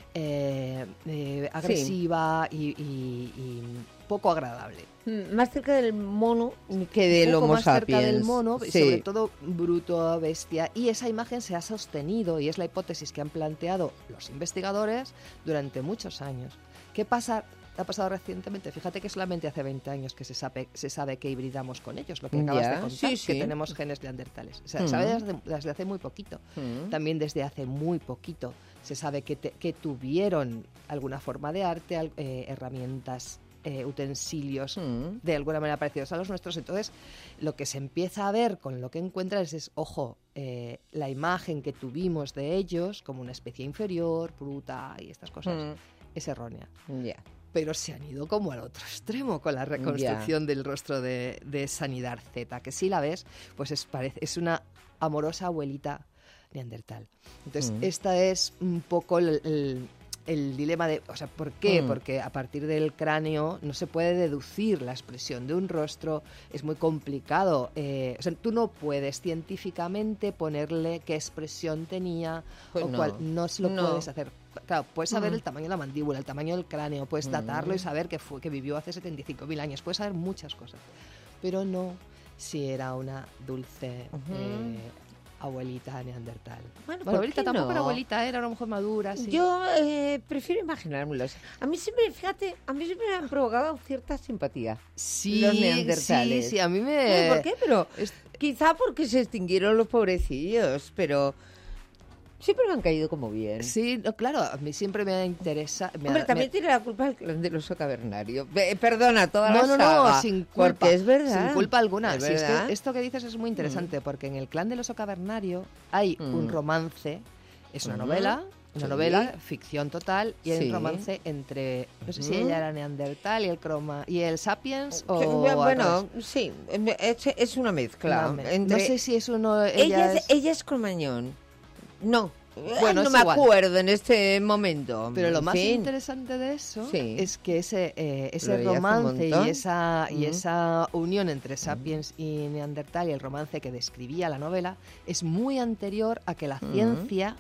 eh, eh, agresiva y, y- y poco agradable. Mm, Más cerca del mono que del Un poco Homo más cerca sapiens. del mono, y Sí. sobre todo bruto, bestia. Y esa imagen se ha sostenido, y es la hipótesis que han planteado los investigadores durante muchos años. ¿Qué pasa? Ha pasado recientemente. Fíjate que solamente hace veinte años que se sabe, se sabe que hibridamos con ellos, lo que acabas Ya, de contar, sí, que sí. tenemos genes neandertales. O sea, Mm. sabe desde, desde hace muy poquito. Mm. También desde hace muy poquito se sabe que, te- que tuvieron alguna forma de arte, al- eh, herramientas, eh, utensilios Mm. de alguna manera parecidos a los nuestros. Entonces, lo que se empieza a ver con lo que encuentras es, ojo, eh, la imagen que tuvimos de ellos como una especie inferior, bruta y estas cosas, Mm. es errónea. Ya. Pero se han ido como al otro extremo con la reconstrucción del rostro de, de Sanidad Z, que si la ves, pues es, parece, es una amorosa abuelita neandertal. Entonces, Mm. esta es un poco el, el- el dilema de... O sea, ¿por qué? Mm. Porque a partir del cráneo no se puede deducir la expresión de un rostro, es muy complicado. eh, o sea, tú no puedes científicamente ponerle qué expresión tenía Pues o no. cuál. No se lo No. puedes hacer. Claro, puedes saber Mm. el tamaño de la mandíbula, el tamaño del cráneo, puedes Mm. datarlo y saber que, fue, que vivió hace setenta y cinco mil años, puedes saber muchas cosas, pero no si era una dulce Ujú. eh, abuelita neandertal. Bueno, Bueno, ¿por abuelita qué tampoco no? era abuelita, era una mujer madura. Sí. Yo eh, prefiero imaginármelos. A mí siempre, fíjate, a mí siempre me han provocado cierta simpatía. Sí, los neandertales. sí, sí, a mí me... No sé ¿Por qué? Pero quizá porque se extinguieron los pobrecillos, pero siempre me han caído como bien. Sí, no, claro, a mí siempre me interesa... Me Hombre, ha- también me- tiene la culpa el clan del oso cavernario. Be- Perdona, toda No, la no, no, saga, sin culpa. Porque es verdad. Sin culpa alguna. Es Sí, es que verdad. esto que dices es muy interesante, porque en el clan del oso cavernario hay Mm. un romance, es una Ujú. novela, una Sí. novela, ficción total, y hay Sí. un romance entre, no sé si Ujú. ella era neandertal y el croma y el sapiens o Que- al bueno, revés. sí, es, es una mezcla. Una me- entre- No sé si es uno... Ella, Ella, es, ella es cromañón. No. Bueno, no es me igual. acuerdo en este momento. Pero lo En más fin. interesante de eso Sí. es que ese, eh, Lo ese leí hace un romance y montón. esa, y Mm. esa unión entre Sapiens y Neandertal y el romance que describía la novela es muy anterior a que la Mm. ciencia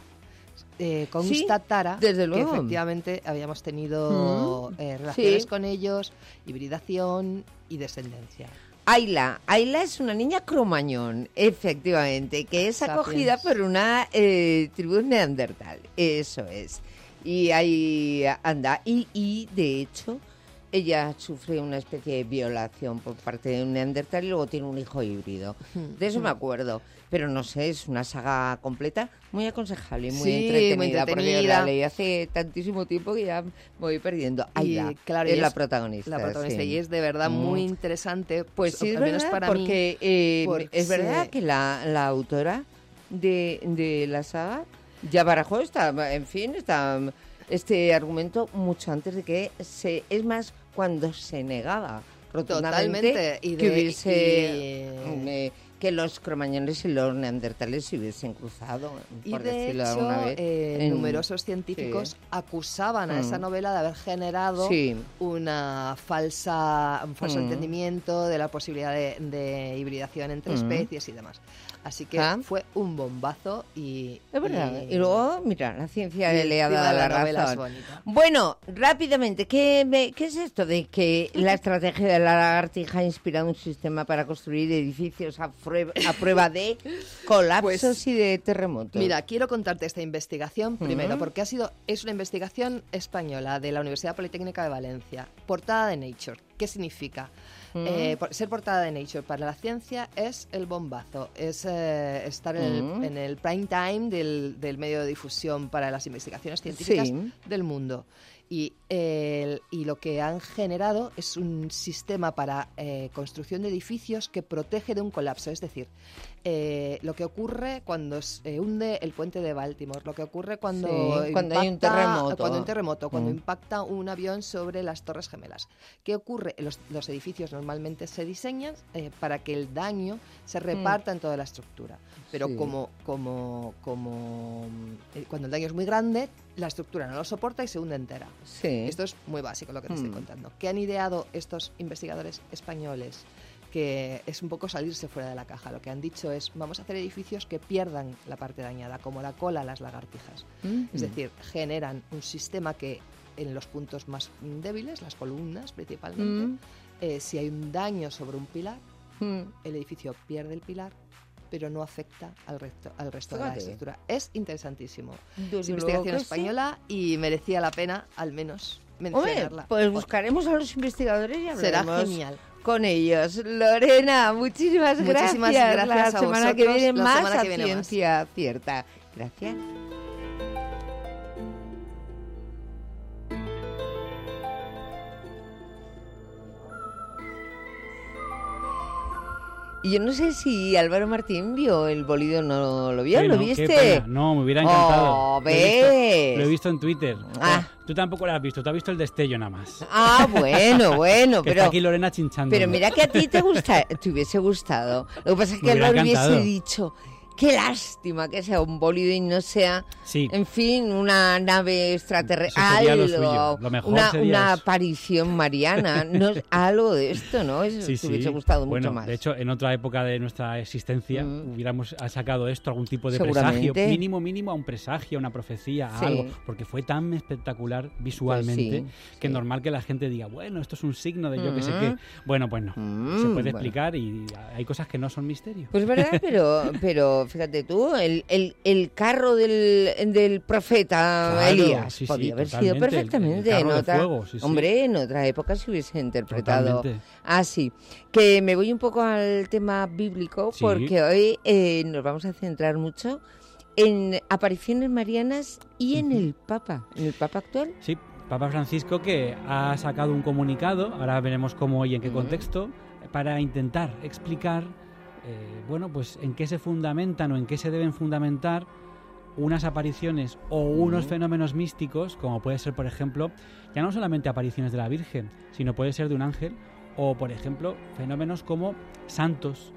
eh, constatara desde que luego. efectivamente habíamos tenido Mm. eh, relaciones Sí. con ellos, hibridación y descendencia. Ayla. Ayla es una niña cromañón, efectivamente, que es Sapiens. acogida por una eh, tribu neandertal. Eso es. Y ahí anda. Y, y, de hecho, ella sufre una especie de violación por parte de un neandertal y luego tiene un hijo híbrido. De eso me acuerdo. Pero no sé, es una saga completa muy aconsejable y muy Sí, entretenida. muy Porque entretenida. la leí hace tantísimo tiempo que ya me voy perdiendo. Y, Ayla claro, es y la protagonista. La protagonista, sí. y es de verdad Mm. muy interesante. Pues sí, es al menos verdad, para mí, porque eh, porque es verdad se- que la, la autora de, de la saga ya barajó esta, en fin, esta, este argumento mucho antes de que se, es más, cuando se negaba rotundamente Totalmente, y que de- hubiese y- eh, que los cromañones y los neandertales se hubiesen cruzado, Y por de decirlo hecho, alguna vez. eh, en- numerosos científicos sí. acusaban a Mm. esa novela de haber generado Sí. una falsa, un falso Mm. entendimiento de la posibilidad de, de hibridación entre Mm. especies y demás. Así que Ah. fue un bombazo y... Es verdad. y- Y luego, mira, la ciencia y le ha encima dado la, la novela es razón. bonita. Bueno, rápidamente, ¿qué, me- ¿qué es esto de que la estrategia de la lagartija ha inspirado un sistema para construir edificios a, prueba, a prueba de colapsos Pues, y de terremotos? Mira, quiero contarte esta investigación primero, Mm. porque ha sido, es una investigación española de la Universidad Politécnica de Valencia, portada de Nature. ¿Qué significa? Mm. Eh, por, ser portada de Nature para la ciencia es el bombazo, es eh, estar en, mm. el, en el prime time del, del medio de difusión para las investigaciones científicas sí. del mundo. Y, eh, y lo que han generado es un sistema para eh, construcción de edificios que protege de un colapso. Es decir, eh, lo que ocurre cuando se hunde el puente de Baltimore, lo que ocurre cuando, sí, impacta, cuando hay un terremoto, cuando, un terremoto, cuando mm. impacta un avión sobre las Torres Gemelas. ¿Qué ocurre? Los, los edificios normalmente se diseñan eh, para que el daño se reparta mm. en toda la estructura. Pero sí. como, como, como eh, cuando el daño es muy grande, la estructura no lo soporta y se hunde entera. Sí. Esto es muy básico lo que te mm. estoy contando. ¿Qué han ideado estos investigadores españoles? Que es un poco salirse fuera de la caja. Lo que han dicho es, vamos a hacer edificios que pierdan la parte dañada, como la cola a las lagartijas. Mm. Es decir, generan un sistema que en los puntos más débiles, las columnas principalmente, mm. eh, si hay un daño sobre un pilar, mm. el edificio pierde el pilar, pero no afecta al resto, al resto de la estructura. Es interesantísimo. Es investigación española sí. y merecía la pena, al menos, mencionarla. Hombre, pues buscaremos a los investigadores y hablaremos. Será genial. Con ellos. Lorena, muchísimas, muchísimas gracias. gracias. La a semana vosotros, que viene la más semana a que viene Ciencia más. Cierta. Gracias. Y yo no sé si Álvaro Martín vio el bolido, ¿no lo vio? Sí, ¿Lo no, viste? qué pena. No, me hubiera encantado. Oh, ¿ves? Lo he visto, lo he visto en Twitter. Ah. Tú tampoco lo has visto, tú has visto el destello nada más. Ah, bueno, bueno, que pero... está aquí Lorena chinchando. Pero mira que a ti te gusta, te hubiese gustado. Lo que pasa es que Álvaro hubiese dicho... Qué lástima que sea un bólido y no sea, sí. en fin, una nave extraterrestre, algo, lo suyo. Lo mejor una, sería una eso. aparición mariana, no, algo de esto, ¿no? Eso sí, te hubiese sí. gustado bueno, mucho más. De hecho, en otra época de nuestra existencia mm. hubiéramos sacado esto, algún tipo de presagio, mínimo, mínimo a un presagio, a una profecía, a sí. algo, porque fue tan espectacular visualmente pues sí, que es sí. normal que la gente diga, bueno, esto es un signo de yo mm. que sé qué. Bueno, pues no, mm. se puede bueno. explicar y hay cosas que no son misterio. Pues verdad, pero, pero fíjate tú, el El, el, el carro del, del profeta claro, Elías sí, podía sí, haber sido perfectamente el, el en otra fuego, sí, hombre sí. en otra época se hubiese interpretado totalmente. así. Que me voy un poco al tema bíblico sí. porque hoy eh, nos vamos a centrar mucho en apariciones marianas y en uh-huh. el Papa, en el Papa actual. Sí, Papa Francisco, que ha sacado un comunicado, ahora veremos cómo y en qué uh-huh. contexto, para intentar explicar Eh, bueno, pues en qué se fundamentan o en qué se deben fundamentar unas apariciones o unos mm. fenómenos místicos, como puede ser, por ejemplo, ya no solamente apariciones de la Virgen, sino puede ser de un ángel, o, por ejemplo, fenómenos como santos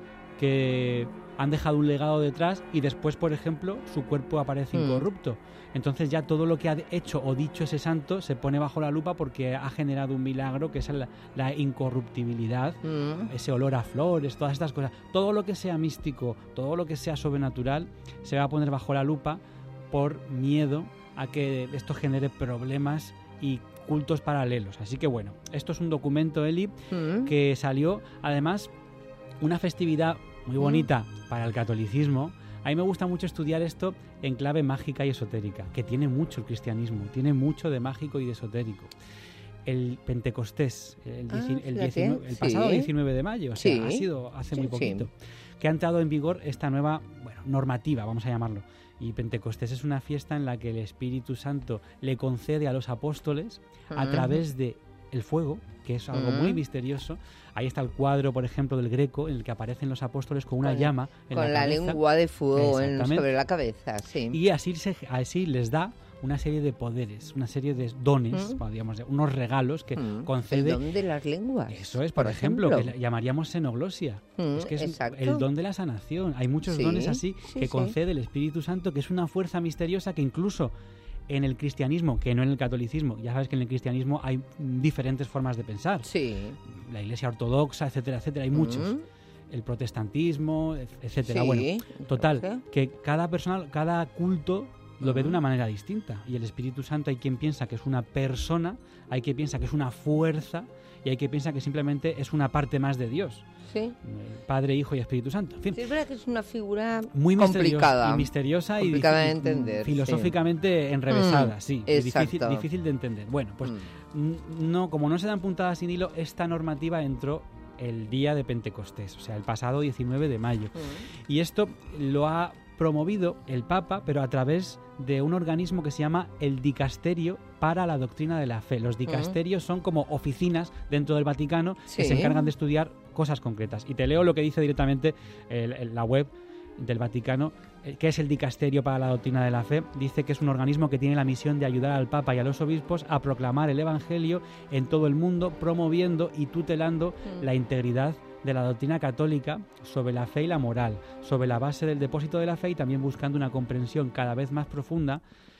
que han dejado un legado detrás y después, por ejemplo, su cuerpo aparece mm. incorrupto. Entonces ya todo lo que ha hecho o dicho ese santo se pone bajo la lupa porque ha generado un milagro que es la, la incorruptibilidad, mm. ese olor a flores, todas estas cosas. Todo lo que sea místico, todo lo que sea sobrenatural se va a poner bajo la lupa por miedo a que esto genere problemas y cultos paralelos. Así que bueno, esto es un documento, Eli, mm. que salió, además, una festividad muy bonita mm. para el catolicismo. A mí me gusta mucho estudiar esto en clave mágica y esotérica, que tiene mucho el cristianismo, tiene mucho de mágico y de esotérico. El Pentecostés, el, ah, dieci- el, diecinueve, el pasado sí. diecinueve de mayo, o sea, sí. ha sido hace sí, muy poquito, sí. que ha entrado en vigor esta nueva bueno, normativa, vamos a llamarlo. Y Pentecostés es una fiesta en la que el Espíritu Santo le concede a los apóstoles, uh-huh. a través de el fuego, que es algo uh-huh. muy misterioso. Ahí está el cuadro, por ejemplo, del Greco, en el que aparecen los apóstoles con una con, llama en con la, la lengua de fuego en, sobre la cabeza, sí. Y así, se, así les da una serie de poderes, una serie de dones, mm. digamos, unos regalos que mm. concede... El don de las lenguas. Eso es, por, por ejemplo, ejemplo, que llamaríamos xenoglosia. Mm, es que es exacto. el don de la sanación. Hay muchos sí, dones así sí, que sí. concede el Espíritu Santo, que es una fuerza misteriosa que incluso en el cristianismo, que no en el catolicismo, ya sabes que en el cristianismo hay diferentes formas de pensar. Sí. La Iglesia ortodoxa, etcétera, etcétera, hay muchos. Mm. El protestantismo, etcétera. Sí, bueno, total, entonces... que cada persona, cada culto lo ve de una manera distinta. Y el Espíritu Santo hay quien piensa que es una persona, hay quien piensa que es una fuerza y hay quien piensa que simplemente es una parte más de Dios. Sí. Padre, Hijo y Espíritu Santo. En fin, sí, es verdad que es una figura muy complicada y misteriosa complicada y de entender, filosóficamente sí. enrevesada, mm, sí, exacto. difícil, difícil de entender. Bueno, pues mm. no, como no se dan puntadas sin hilo, esta normativa entró el día de Pentecostés, o sea, el pasado diecinueve de mayo. Mm. Y esto lo ha promovido el Papa, pero a través de un organismo que se llama el Dicasterio para la Doctrina de la Fe. Los dicasterios mm. son como oficinas dentro del Vaticano sí. que se encargan de estudiar cosas concretas. Y te leo lo que dice directamente el, el, la web del Vaticano, que es el Dicasterio para la Doctrina de la Fe. Dice que es un organismo que tiene la misión de ayudar al Papa y a los obispos a proclamar el Evangelio en todo el mundo, promoviendo y tutelando mm. la integridad de la doctrina católica sobre la fe y la moral, sobre la base del depósito de la fe y también buscando una comprensión cada vez más profunda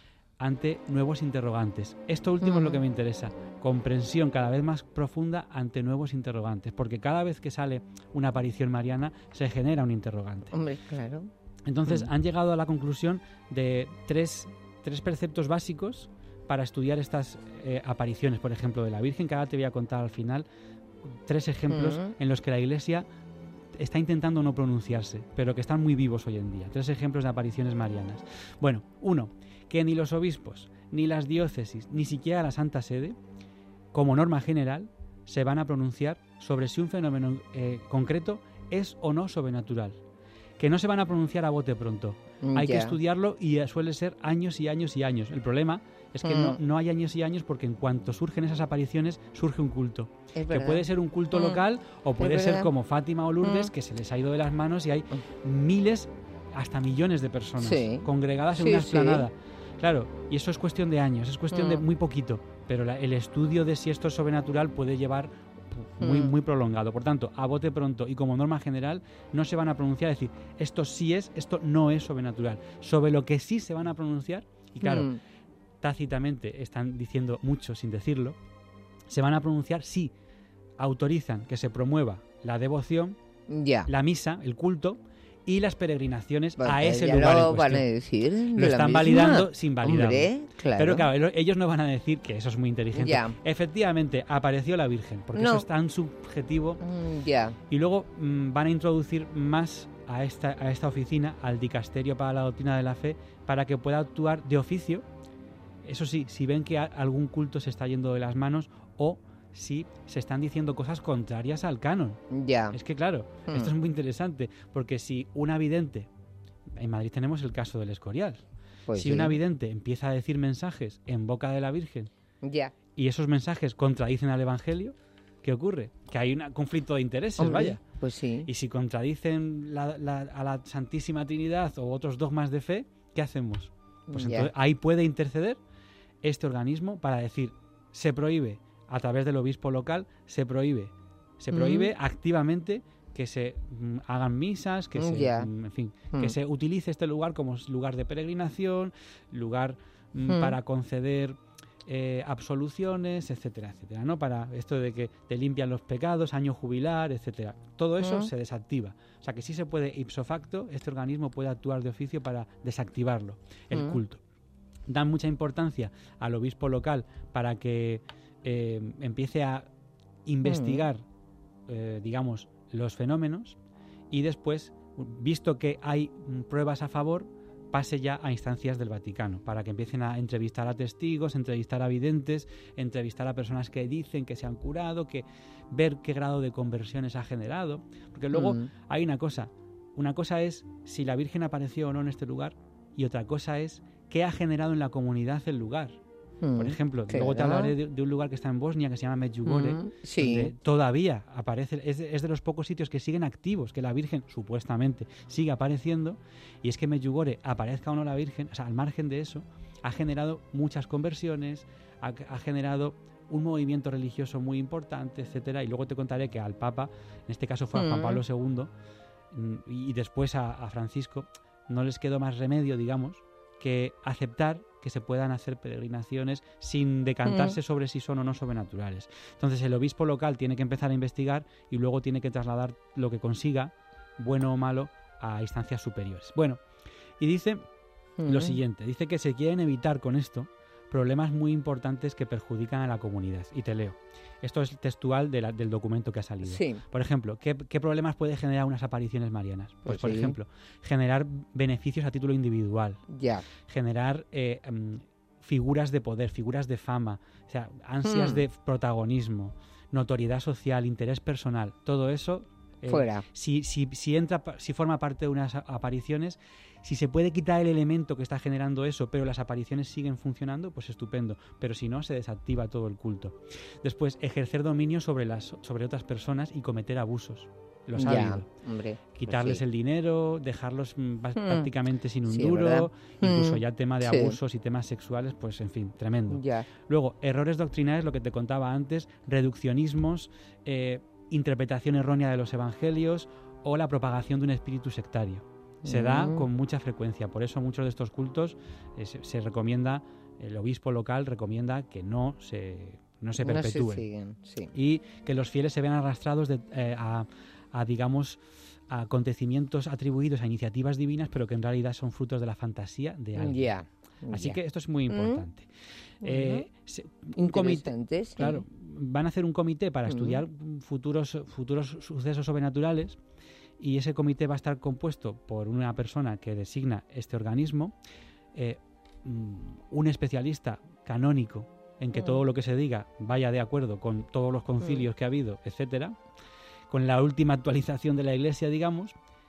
ante nuevos interrogantes. Esto último mm. es lo que me interesa, comprensión cada vez más profunda ante nuevos interrogantes, porque cada vez que sale una aparición mariana se genera un interrogante. Hombre, claro. Entonces mm. han llegado a la conclusión de tres, tres preceptos básicos para estudiar estas eh, apariciones, por ejemplo, de la Virgen, que ahora te voy a contar al final, tres ejemplos mm. en los que la Iglesia está intentando no pronunciarse, pero que están muy vivos hoy en día. Tres ejemplos de apariciones marianas. Bueno, uno, que ni los obispos, ni las diócesis, ni siquiera la Santa Sede, como norma general, se van a pronunciar sobre si un fenómeno eh, concreto es o no sobrenatural. Que no se van a pronunciar a bote pronto. Mm, Hay yeah. que estudiarlo y suele ser años y años y años. El problema es que mm. no, no hay años y años porque en cuanto surgen esas apariciones surge un culto. Es que puede ser un culto mm. local o puede ser como Fátima o Lourdes, mm. que se les ha ido de las manos y hay miles, hasta millones de personas sí. congregadas en sí, una explanada. Sí. Claro, y eso es cuestión de años, es cuestión mm. de muy poquito, pero la, el estudio de si esto es sobrenatural puede llevar muy, mm. muy prolongado. Por tanto, a bote pronto y como norma general no se van a pronunciar, decir, esto sí es, esto no es sobrenatural. Sobre lo que sí se van a pronunciar, y claro, mm. tácitamente están diciendo mucho sin decirlo, se van a pronunciar si autorizan que se promueva la devoción, ya. la misa, el culto y las peregrinaciones bueno, a ese ya lugar. Lo en van a decir. Lo están misma. validando sin validar. Claro. Pero claro, ellos no van a decir que eso es muy inteligente. Ya. Efectivamente, apareció la Virgen, porque no. eso es tan subjetivo. Mm, ya. Y luego mmm, van a introducir más a esta, a esta oficina, al Dicasterio para la Doctrina de la Fe, para que pueda actuar de oficio. Eso sí, si ven que a, algún culto se está yendo de las manos o si se están diciendo cosas contrarias al canon. Ya. Es que claro, hmm. esto es muy interesante, porque si una vidente, en Madrid tenemos el caso del Escorial, pues si sí. una vidente empieza a decir mensajes en boca de la Virgen ya. y esos mensajes contradicen al Evangelio, ¿qué ocurre? Que hay un conflicto de intereses, Hombre, vaya. Pues sí. Y si contradicen la, la, a la Santísima Trinidad o otros dogmas de fe, ¿qué hacemos? Pues ya. entonces ahí puede interceder este organismo para decir, se prohíbe a través del obispo local, se prohíbe, se prohíbe mm. activamente que se mm, hagan misas, que se, yeah. mm, en fin, mm. que se utilice este lugar como lugar de peregrinación, lugar mm, mm. para conceder eh, absoluciones, etcétera, etcétera, ¿no? Para esto de que te limpian los pecados, año jubilar, etcétera. Todo eso mm. se desactiva. O sea que sí se puede, ipso facto, este organismo puede actuar de oficio para desactivarlo, el mm. culto. Dan mucha importancia al obispo local para que Eh, empiece a investigar, mm. eh, digamos, los fenómenos y después, visto que hay pruebas a favor, pase ya a instancias del Vaticano para que empiecen a entrevistar a testigos, entrevistar a videntes, entrevistar a personas que dicen que se han curado, que ver qué grado de conversiones ha generado. Porque luego mm. hay una cosa, una cosa es si la Virgen apareció o no en este lugar y otra cosa es qué ha generado en la comunidad el lugar. Por ejemplo, claro. luego te hablaré de, de un lugar que está en Bosnia que se llama Medjugorje, mm, sí. donde todavía aparece, es de, es de los pocos sitios que siguen activos, que la Virgen supuestamente sigue apareciendo, y es que Medjugorje, aparezca o no la Virgen, o sea, al margen de eso, ha generado muchas conversiones, ha, ha generado un movimiento religioso muy importante, etcétera, y luego te contaré que al Papa, en este caso fue a Juan mm. Pablo segundo, y después a, a Francisco, no les quedó más remedio, digamos, que aceptar que se puedan hacer peregrinaciones sin decantarse mm. sobre si son o no sobrenaturales. Entonces el obispo local tiene que empezar a investigar y luego tiene que trasladar lo que consiga, bueno o malo, a instancias superiores. Bueno, y dice mm. lo siguiente, dice que se quieren evitar con esto problemas muy importantes que perjudican a la comunidad. Y te leo. Esto es textual de la, del documento que ha salido. Sí. Por ejemplo, ¿qué, ¿qué problemas puede generar unas apariciones marianas? Pues, pues por sí. ejemplo, generar beneficios a título individual. Ya. Generar eh, um, figuras de poder, figuras de fama, o sea, ansias mm. de protagonismo, notoriedad social, interés personal, todo eso... Eh, Fuera. Si, si, si, entra, si forma parte de unas apariciones, si se puede quitar el elemento que está generando eso, pero las apariciones siguen funcionando, pues estupendo. Pero si no, se desactiva todo el culto. Después, ejercer dominio sobre, las, sobre otras personas y cometer abusos. Los ha Ya, habido. hombre, Quitarles pues sí. el dinero, dejarlos mm, bas- Hmm. prácticamente sin un Sí, duro, ¿verdad? incluso Hmm. ya tema de Sí. abusos y temas sexuales, pues en fin, tremendo. Ya. Luego, errores doctrinales, lo que te contaba antes, reduccionismos, eh, interpretación errónea de los evangelios o la propagación de un espíritu sectario. Se da Mm. con mucha frecuencia, por eso muchos de estos cultos eh, se, se recomienda, el obispo local recomienda que no se, no se No se perpetúen. siguen, sí. Y que los fieles se vean arrastrados de, eh, a, a, digamos, a acontecimientos atribuidos a iniciativas divinas, pero que en realidad son frutos de la fantasía de alguien. Ya, Así ya. que esto es muy Mm. importante. Eh, Ujú. se- un comité, Interesante, sí. claro, van a hacer un comité para Ujú. estudiar futuros, futuros sucesos sobrenaturales, y ese comité va a estar compuesto por una persona que designa este organismo, eh, mm, un especialista canónico en que Mm. todo lo que se diga vaya de acuerdo con todos los concilios Mm. que ha habido, etcétera, con la última actualización de la Iglesia, digamos,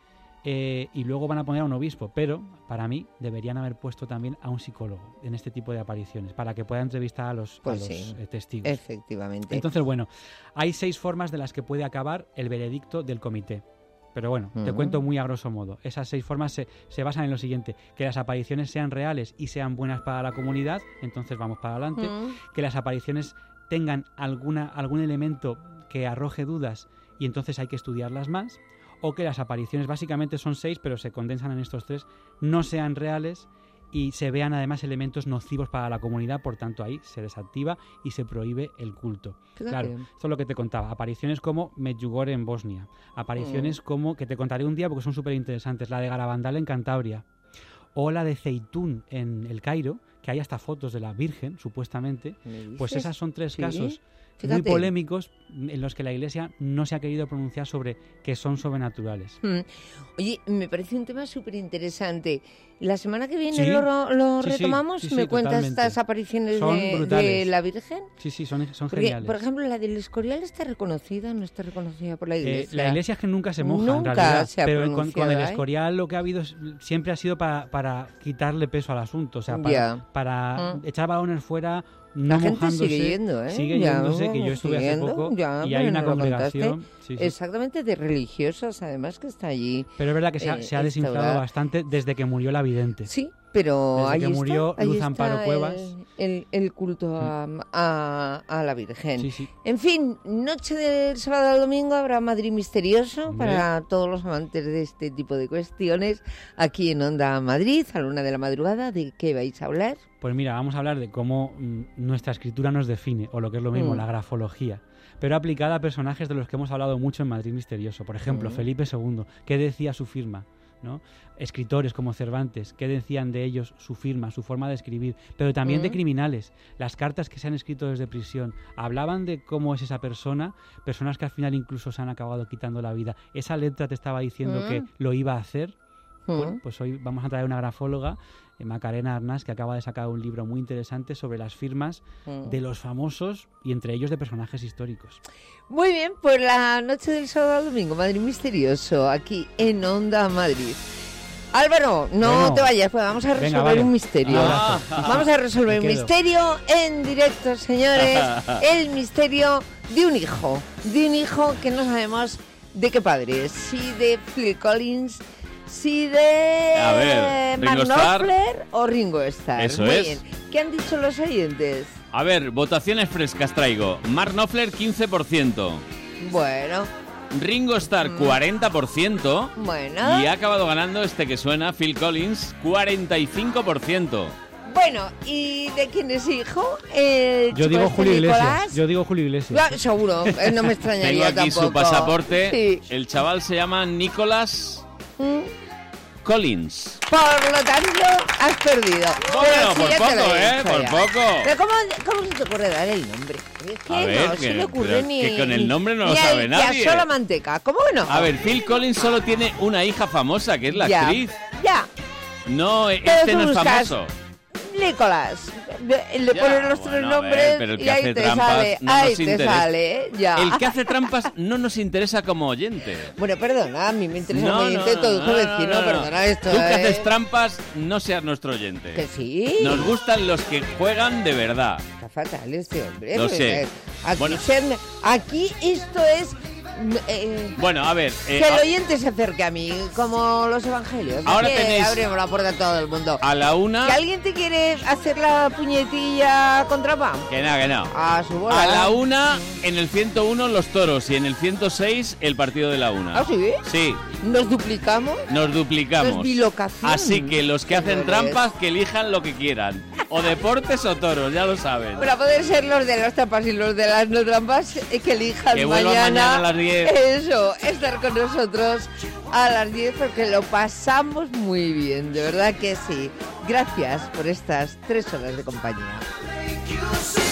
eh, y luego van a poner a un obispo, pero para mí deberían haber puesto también a un psicólogo en este tipo de apariciones, para que pueda entrevistar a los, Pues a los sí, eh, testigos. efectivamente. Entonces, bueno, hay seis formas de las que puede acabar el veredicto del comité. Pero bueno, te Ujú. cuento muy a grosso modo. Esas seis formas se, se basan en lo siguiente: que las apariciones sean reales y sean buenas para la comunidad, entonces vamos para adelante. Mm. Que las apariciones tengan alguna, algún elemento que arroje dudas y entonces hay que estudiarlas más. O que las apariciones, básicamente son seis, pero se condensan en estos tres, no sean reales y se vean además elementos nocivos para la comunidad, por tanto ahí se desactiva y se prohíbe el culto. Fíjate. Claro, esto es lo que te contaba. Apariciones como Medjugorje en Bosnia, apariciones Mm. como, que te contaré un día porque son súper interesantes, la de Garabandal en Cantabria, o la de Zeitún en el Cairo, que hay hasta fotos de la Virgen, supuestamente. ¿Me Pues dices? esas son tres Sí. casos Fíjate. muy polémicos en los que la Iglesia no se ha querido pronunciar sobre que son sobrenaturales. Mm. Oye, me parece un tema súper interesante. La semana que viene Sí, lo, lo sí, sí, retomamos. sí, sí, ¿Me cuentas totalmente. estas apariciones Son de, de brutales. la Virgen? Sí, sí, son, son Porque, geniales. por ejemplo, la del Escorial está reconocida, no está reconocida por la Eh, Iglesia. la Iglesia es que nunca se moja, Nunca en realidad. se ha pero con, con pronunciado, el ¿eh? Escorial lo que ha habido es- siempre ha sido para, para quitarle peso al asunto, o sea, para, Ya. para Mm. echar balones fuera, no La gente mojándose. sigue yendo, ¿eh? Sigue Ya, yéndose, que yo estuve siguiendo, hace poco ya, y hay bueno, una lo contaste. congregación. Sí, sí. Exactamente, de religiosas, además, que está allí. Pero es verdad que se ha, eh, se ha desinflado instaurada. bastante desde que murió la vidente. Sí, pero Desde ahí que está, murió ahí Luz está Amparo el- Cuevas. El, el culto a, a- a la Virgen. Sí, sí. En fin, noche del sábado al domingo habrá Madrid Misterioso Hombre. para todos los amantes de este tipo de cuestiones. Aquí en Onda Madrid, a la una de la madrugada. ¿De qué vais a hablar? Pues mira, vamos a hablar de cómo mm, nuestra escritura nos define, o lo que es lo mismo, Mm. la grafología, pero aplicada a personajes de los que hemos hablado mucho en Madrid Misterioso. Por ejemplo, Mm. Felipe segundo, ¿qué decía su firma? ¿No? Escritores como Cervantes, ¿qué decían de ellos su firma, su forma de escribir? Pero también de Mm. criminales, las cartas que se han escrito desde prisión, hablaban de cómo es esa persona, personas que al final incluso se han acabado quitando la vida. Esa letra te estaba diciendo Mm. que lo iba a hacer. Mm. Bueno, pues hoy vamos a traer una grafóloga, eh, Macarena Arnás, que acaba de sacar un libro muy interesante sobre las firmas Mm. de los famosos y entre ellos de personajes históricos. Muy bien, pues la noche del sábado al domingo, Madrid Misterioso, aquí en Onda Madrid. Álvaro, no Bueno. te vayas, pues vamos a Venga, resolver vale. un misterio. Un abrazo. Vamos a resolver Me un quedo. misterio en directo, señores. El misterio de un hijo, de un hijo que no sabemos de qué padre, si de Phil Collins, si de A ver, Mark Ringo Starr. Knopfler o Ringo Starr. Eso Muy es. bien. ¿Qué han dicho los oyentes? A ver, votaciones frescas traigo. Mark Knopfler, quince por ciento. Bueno, Ringo Starr, cuarenta por ciento. bueno. Y ha acabado ganando este que suena, Phil Collins, cuarenta y cinco por ciento. Bueno, ¿y de quién es hijo? El Yo chico digo este Julio Iglesias. Nicolás. Yo digo Julio Iglesias. Ah, seguro, eh, no me extrañaría Tengo aquí tampoco. su pasaporte. Sí. El chaval se llama Nicholas Mm. Collins. Por lo tanto, has perdido. Bueno, Pero si por ya te lo poco, he ¿eh? dicho Por ya. poco. Pero ¿cómo, ¿cómo se te ocurre dar el nombre? Es que A ver, no se que- le ocurre pero ni... que con el nombre no ni lo a- sabe ni a nadie. sola manteca. ¿Cómo que no? A ver, Phil Collins solo tiene una hija famosa, que es la Ya, actriz. Ya, No, Pero este tú no es buscas- famoso. Nicolás. le Ya, pones los bueno, tres a nombres ver, pero el que y ahí hace te trampas sale, no ahí nos te interesa. sale, ya. El que hace trampas no nos interesa como oyente. Bueno, perdona, a mí me interesa No, como no, oyente no, todo no, hijo no, vecino, no, no. perdona esto. Tú que ¿eh? haces trampas, no seas nuestro oyente. Que sí. Nos gustan los que juegan de verdad. Está fatal este hombre. Lo porque sé. Aquí, Bueno. ser- aquí esto es... eh, Bueno, a ver. eh, que el a- oyente se acerque a mí, como los evangelios. Ahora que tenéis- abrimos la puerta a todo el mundo. a la una. ¿Que alguien te quiere hacer la puñetilla contra Pam? Que no, que no. A su bola. A la una, en el ciento uno, los toros. Y en el ciento seis, el partido de la una. ¿Ah, sí? Sí, ¿Nos duplicamos? nos ¿Nos duplicamos. bilocación? Así que los que hacen Señores. trampas, que elijan lo que quieran. O deportes o toros, ya lo saben. Para poder ser los de las trampas y los de las no trampas, eh, que elijan Que vuelvan mañana a las diez. Eso, estar con nosotros a las diez porque lo pasamos muy bien, de verdad que sí. Gracias por estas tres horas de compañía. You say